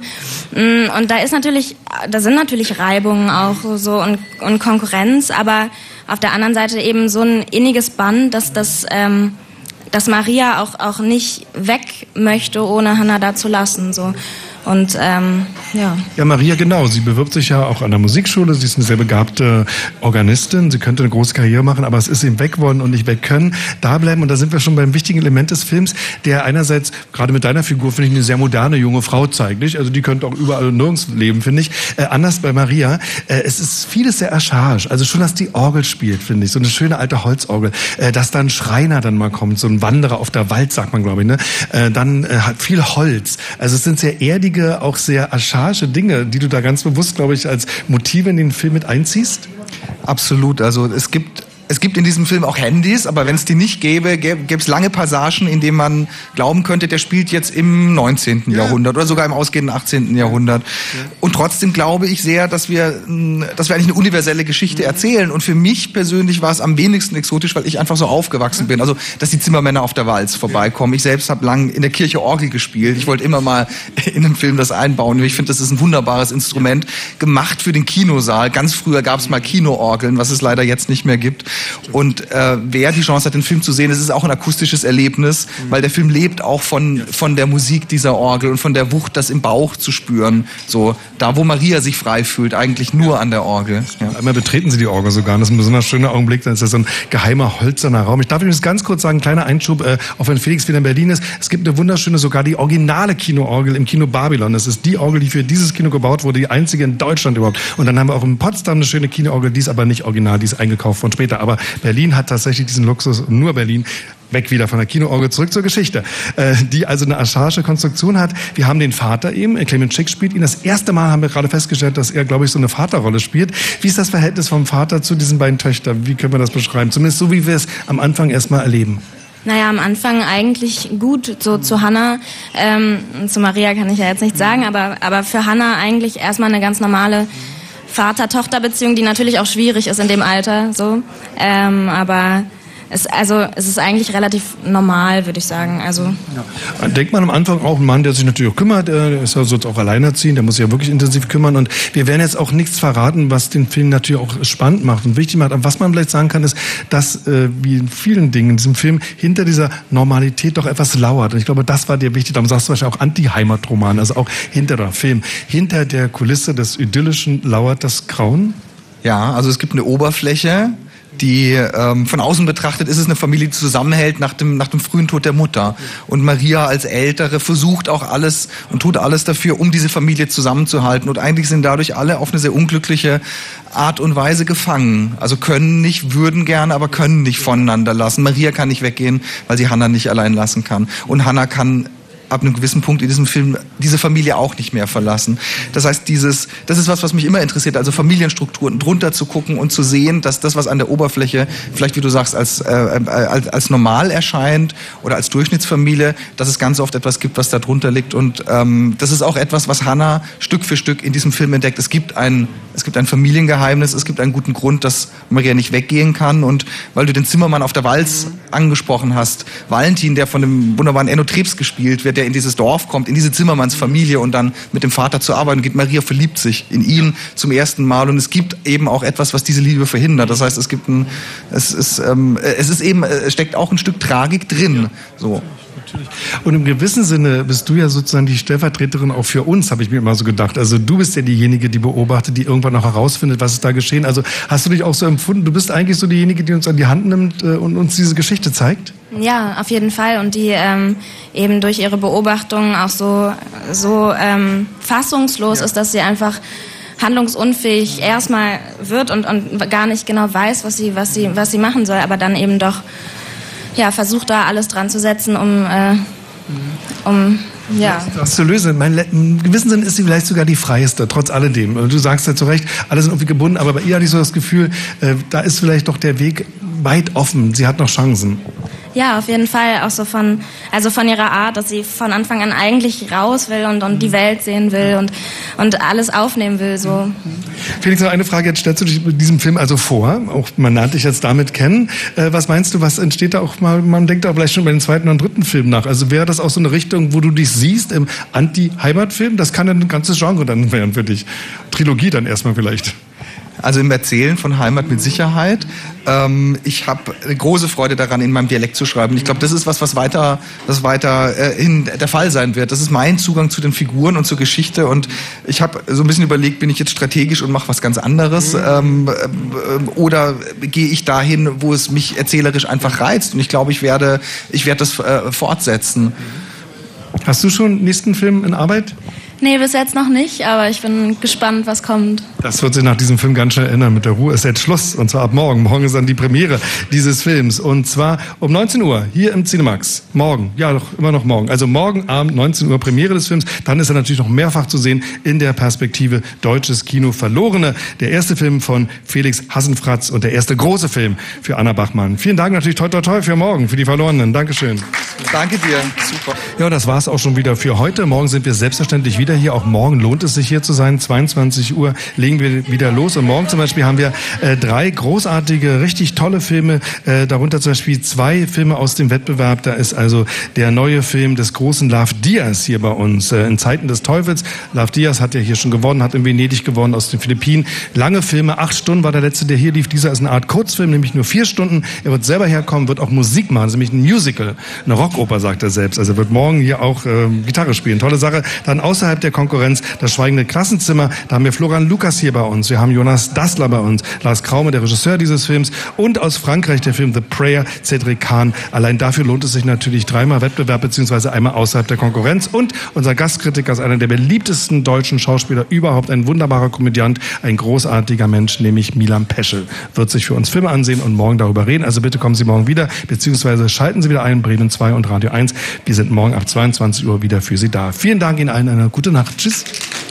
Und da ist natürlich, da sind natürlich Reibungen auch so und, und Konkurrenz, aber auf der anderen Seite eben so ein inniges Band, dass das, ähm, dass Maria auch, auch nicht weg möchte, ohne Hannah da zu lassen, so. Und ähm, ja. Ja, Maria, genau. Sie bewirbt sich ja auch an der Musikschule. Sie ist eine sehr begabte Organistin. Sie könnte eine große Karriere machen, aber es ist eben weg wollen und nicht weg können. Da bleiben, und da sind wir schon beim wichtigen Element des Films, der einerseits, gerade mit deiner Figur, finde ich, eine sehr moderne junge Frau zeigt. Nicht? Also die könnte auch überall und nirgends leben, finde ich. Äh, anders bei Maria. Äh, es ist vieles sehr archaisch. Also schon, dass die Orgel spielt, finde ich. So eine schöne alte Holzorgel. Äh, dass da ein Schreiner dann mal kommt, so ein Wanderer auf der Wald, sagt man, glaube ich. Ne? Äh, dann äh, hat viel Holz. Also es sind sehr erdige, auch sehr archaische Dinge, die du da ganz bewusst, glaube ich, als Motive in den Film mit einziehst? Absolut. Also es gibt Es gibt in diesem Film auch Handys, aber wenn es die nicht gäbe, gäbe es lange Passagen, in denen man glauben könnte, der spielt jetzt im neunzehnten Ja. Jahrhundert oder sogar im ausgehenden achtzehnten Jahrhundert. Ja. Und trotzdem glaube ich sehr, dass wir, dass wir eigentlich eine universelle Geschichte mhm. erzählen. Und für mich persönlich war es am wenigsten exotisch, weil ich einfach so aufgewachsen bin. Also, dass die Zimmermänner auf der Walz vorbeikommen. Ich selbst habe lang in der Kirche Orgel gespielt. Ich wollte immer mal in einem Film das einbauen. Ich finde, das ist ein wunderbares Instrument, gemacht für den Kinosaal. Ganz früher gab es mal Kinoorgeln, was es leider jetzt nicht mehr gibt. Und äh, wer die Chance hat, den Film zu sehen, es ist auch ein akustisches Erlebnis, weil der Film lebt auch von, von der Musik dieser Orgel und von der Wucht, das im Bauch zu spüren. So, da wo Maria sich frei fühlt, eigentlich nur an der Orgel. Ja. Einmal betreten sie die Orgel sogar. Das ist ein besonders schöner Augenblick. Dann ist das so ein geheimer, hölzerner Raum. Ich darf übrigens ganz kurz sagen, ein kleiner Einschub, äh, auch wenn Felix wieder in Berlin ist. Es gibt eine wunderschöne, sogar die originale Kinoorgel im Kino Babylon. Das ist die Orgel, die für dieses Kino gebaut wurde, die einzige in Deutschland überhaupt. Und dann haben wir auch in Potsdam eine schöne Kinoorgel, die ist aber nicht original, die ist eingekauft von später. Aber Berlin hat tatsächlich diesen Luxus, nur Berlin. Weg wieder von der Kinoorgel, zurück zur Geschichte, äh, die also eine archaische Konstruktion hat. Wir haben den Vater eben, Clement Schick spielt ihn. Das erste Mal haben wir gerade festgestellt, dass er, glaube ich, so eine Vaterrolle spielt. Wie ist das Verhältnis vom Vater zu diesen beiden Töchtern? Wie können wir das beschreiben? Zumindest so, wie wir es am Anfang erstmal erleben. Naja, am Anfang eigentlich gut, so zu Hannah, ähm, zu Maria kann ich ja jetzt nichts sagen, aber, aber für Hannah eigentlich erstmal eine ganz normale Vater-Tochter-Beziehung, die natürlich auch schwierig ist in dem Alter, so, ähm, aber es, also, es ist eigentlich relativ normal, würde ich sagen. Also. Ja. Denkt man am Anfang auch, ein Mann, der sich natürlich auch kümmert, der ist ja sonst auch alleinerziehend, der muss sich ja wirklich intensiv kümmern. Und wir werden jetzt auch nichts verraten, was den Film natürlich auch spannend macht und wichtig macht. Aber was man vielleicht sagen kann, ist, dass, äh, wie in vielen Dingen in diesem Film, hinter dieser Normalität doch etwas lauert. Und ich glaube, das war dir wichtig. Darum sagst du wahrscheinlich auch Anti-Heimatroman, also auch hinter der Film. Hinter der Kulisse des Idyllischen lauert das Grauen? Ja, also es gibt eine Oberfläche, die ähm, von außen betrachtet ist es eine Familie, die zusammenhält nach dem, nach dem frühen Tod der Mutter. Und Maria als Ältere versucht auch alles und tut alles dafür, um diese Familie zusammenzuhalten. Und eigentlich sind dadurch alle auf eine sehr unglückliche Art und Weise gefangen. Also können nicht, würden gerne, aber können nicht voneinander lassen. Maria kann nicht weggehen, weil sie Hannah nicht allein lassen kann. Und Hannah kann ab einem gewissen Punkt in diesem Film diese Familie auch nicht mehr verlassen. Das heißt, dieses, das ist was, was mich immer interessiert, also Familienstrukturen drunter zu gucken und zu sehen, dass das, was an der Oberfläche vielleicht, wie du sagst, als, äh, als, als normal erscheint oder als Durchschnittsfamilie, dass es ganz oft etwas gibt, was da drunter liegt. Und ähm, das ist auch etwas, was Hannah Stück für Stück in diesem Film entdeckt. Es gibt ein, es gibt ein Familiengeheimnis, es gibt einen guten Grund, dass Maria nicht weggehen kann. Und weil du den Zimmermann auf der Walz angesprochen hast, Valentin, der von dem wunderbaren Enno Trebs gespielt wird, der in dieses Dorf kommt, in diese Zimmermannsfamilie und dann mit dem Vater zur Arbeit geht. Maria verliebt sich in ihn zum ersten Mal und es gibt eben auch etwas, was diese Liebe verhindert. Das heißt, es gibt ein, es ist, ähm, es ist eben, es steckt auch ein Stück Tragik drin. So. Und im gewissen Sinne bist du ja sozusagen die Stellvertreterin auch für uns, habe ich mir immer so gedacht. Also du bist ja diejenige, die beobachtet, die irgendwann noch herausfindet, was ist da geschehen. Also hast du dich auch so empfunden, du bist eigentlich so diejenige, die uns an die Hand nimmt und uns diese Geschichte zeigt? Ja, auf jeden Fall. Und die ähm, eben durch ihre Beobachtungen auch so, so ähm, fassungslos ja. ist, dass sie einfach handlungsunfähig erstmal wird und, und gar nicht genau weiß, was sie, was sie, was sie machen soll, aber dann eben doch ja, versucht da alles dran zu setzen, um, äh, um ja. das zu lösen. Mein, Im gewissen Sinn ist sie vielleicht sogar die freieste, trotz alledem. Du sagst ja zu Recht, alle sind irgendwie gebunden, aber bei ihr hatte ich so das Gefühl, äh, da ist vielleicht doch der Weg weit offen. Sie hat noch Chancen. Ja, auf jeden Fall. Auch so von, also von ihrer Art, dass sie von Anfang an eigentlich raus will und, und die Welt sehen will und, und alles aufnehmen will, so. Felix, noch eine Frage. Jetzt stellst du dich mit diesem Film also vor. Auch man lernt dich jetzt damit kennen. Äh, was meinst du, was entsteht da auch mal, man denkt da vielleicht schon bei den zweiten und dritten Film nach. Also wäre das auch so eine Richtung, wo du dich siehst im Anti-Heimatfilm? Das kann ein ganzes Genre dann werden für dich. Trilogie dann erstmal vielleicht. Also im Erzählen von Heimat mit Sicherheit. Ähm, ich habe große Freude daran, in meinem Dialekt zu schreiben. Ich glaube, das ist was, was weiter, was weiter äh, in der Fall sein wird. Das ist mein Zugang zu den Figuren und zur Geschichte. Und ich habe so ein bisschen überlegt, bin ich jetzt strategisch und mache was ganz anderes? Ähm, äh, oder gehe ich dahin, wo es mich erzählerisch einfach reizt? Und ich glaube, ich werde, ich werde das äh, fortsetzen. Hast du schon einen nächsten Film in Arbeit? Nee, bis jetzt noch nicht, aber ich bin gespannt, was kommt. Das wird sich nach diesem Film ganz schnell ändern. Mit der Ruhe ist jetzt Schluss. Und zwar ab morgen. Morgen ist dann die Premiere dieses Films. Und zwar um neunzehn Uhr hier im Cinemax. Morgen. Ja, doch, immer noch morgen. Also morgen Abend neunzehn Uhr Premiere des Films. Dann ist er natürlich noch mehrfach zu sehen in der Perspektive Deutsches Kino Verlorene. Der erste Film von Felix Hassenfratz und der erste große Film für Anna Bachmann. Vielen Dank natürlich toi toi toi für morgen, für die Verlorenen. Dankeschön. Danke dir. Super. Ja, und das war's auch schon wieder für heute. Morgen sind wir selbstverständlich wieder hier. Auch morgen lohnt es sich hier zu sein. zweiundzwanzig Uhr legen wir wieder los. Und morgen zum Beispiel haben wir äh, drei großartige, richtig tolle Filme. Äh, darunter zum Beispiel zwei Filme aus dem Wettbewerb. Da ist also der neue Film des großen Love Diaz hier bei uns. Äh, in Zeiten des Teufels. Love Diaz hat ja hier schon gewonnen, hat in Venedig gewonnen aus den Philippinen. Lange Filme, acht Stunden war der letzte, der hier lief. Dieser ist eine Art Kurzfilm, nämlich nur vier Stunden. Er wird selber herkommen, wird auch Musik machen. Das ist nämlich ein Musical, eine Rockoper, sagt er selbst. Also er wird morgen hier auch äh, Gitarre spielen. Tolle Sache. Dann außerhalb der Konkurrenz das Schweigende Klassenzimmer. Da haben wir Florian Lukas hier bei uns. Wir haben Jonas Dassler bei uns. Lars Kraume, der Regisseur dieses Films. Und aus Frankreich der Film The Prayer, Cédric Kahn. Allein dafür lohnt es sich natürlich dreimal Wettbewerb beziehungsweise einmal außerhalb der Konkurrenz. Und unser Gastkritiker ist einer der beliebtesten deutschen Schauspieler überhaupt. Ein wunderbarer Komödiant, ein großartiger Mensch, nämlich Milan Peschel. Wird sich für uns Filme ansehen und morgen darüber reden. Also bitte kommen Sie morgen wieder, beziehungsweise schalten Sie wieder ein, Bremen zwei und Radio eins. Wir sind morgen ab zweiundzwanzig Uhr wieder für Sie da. Vielen Dank Ihnen allen, eine gute Nacht. Tschüss.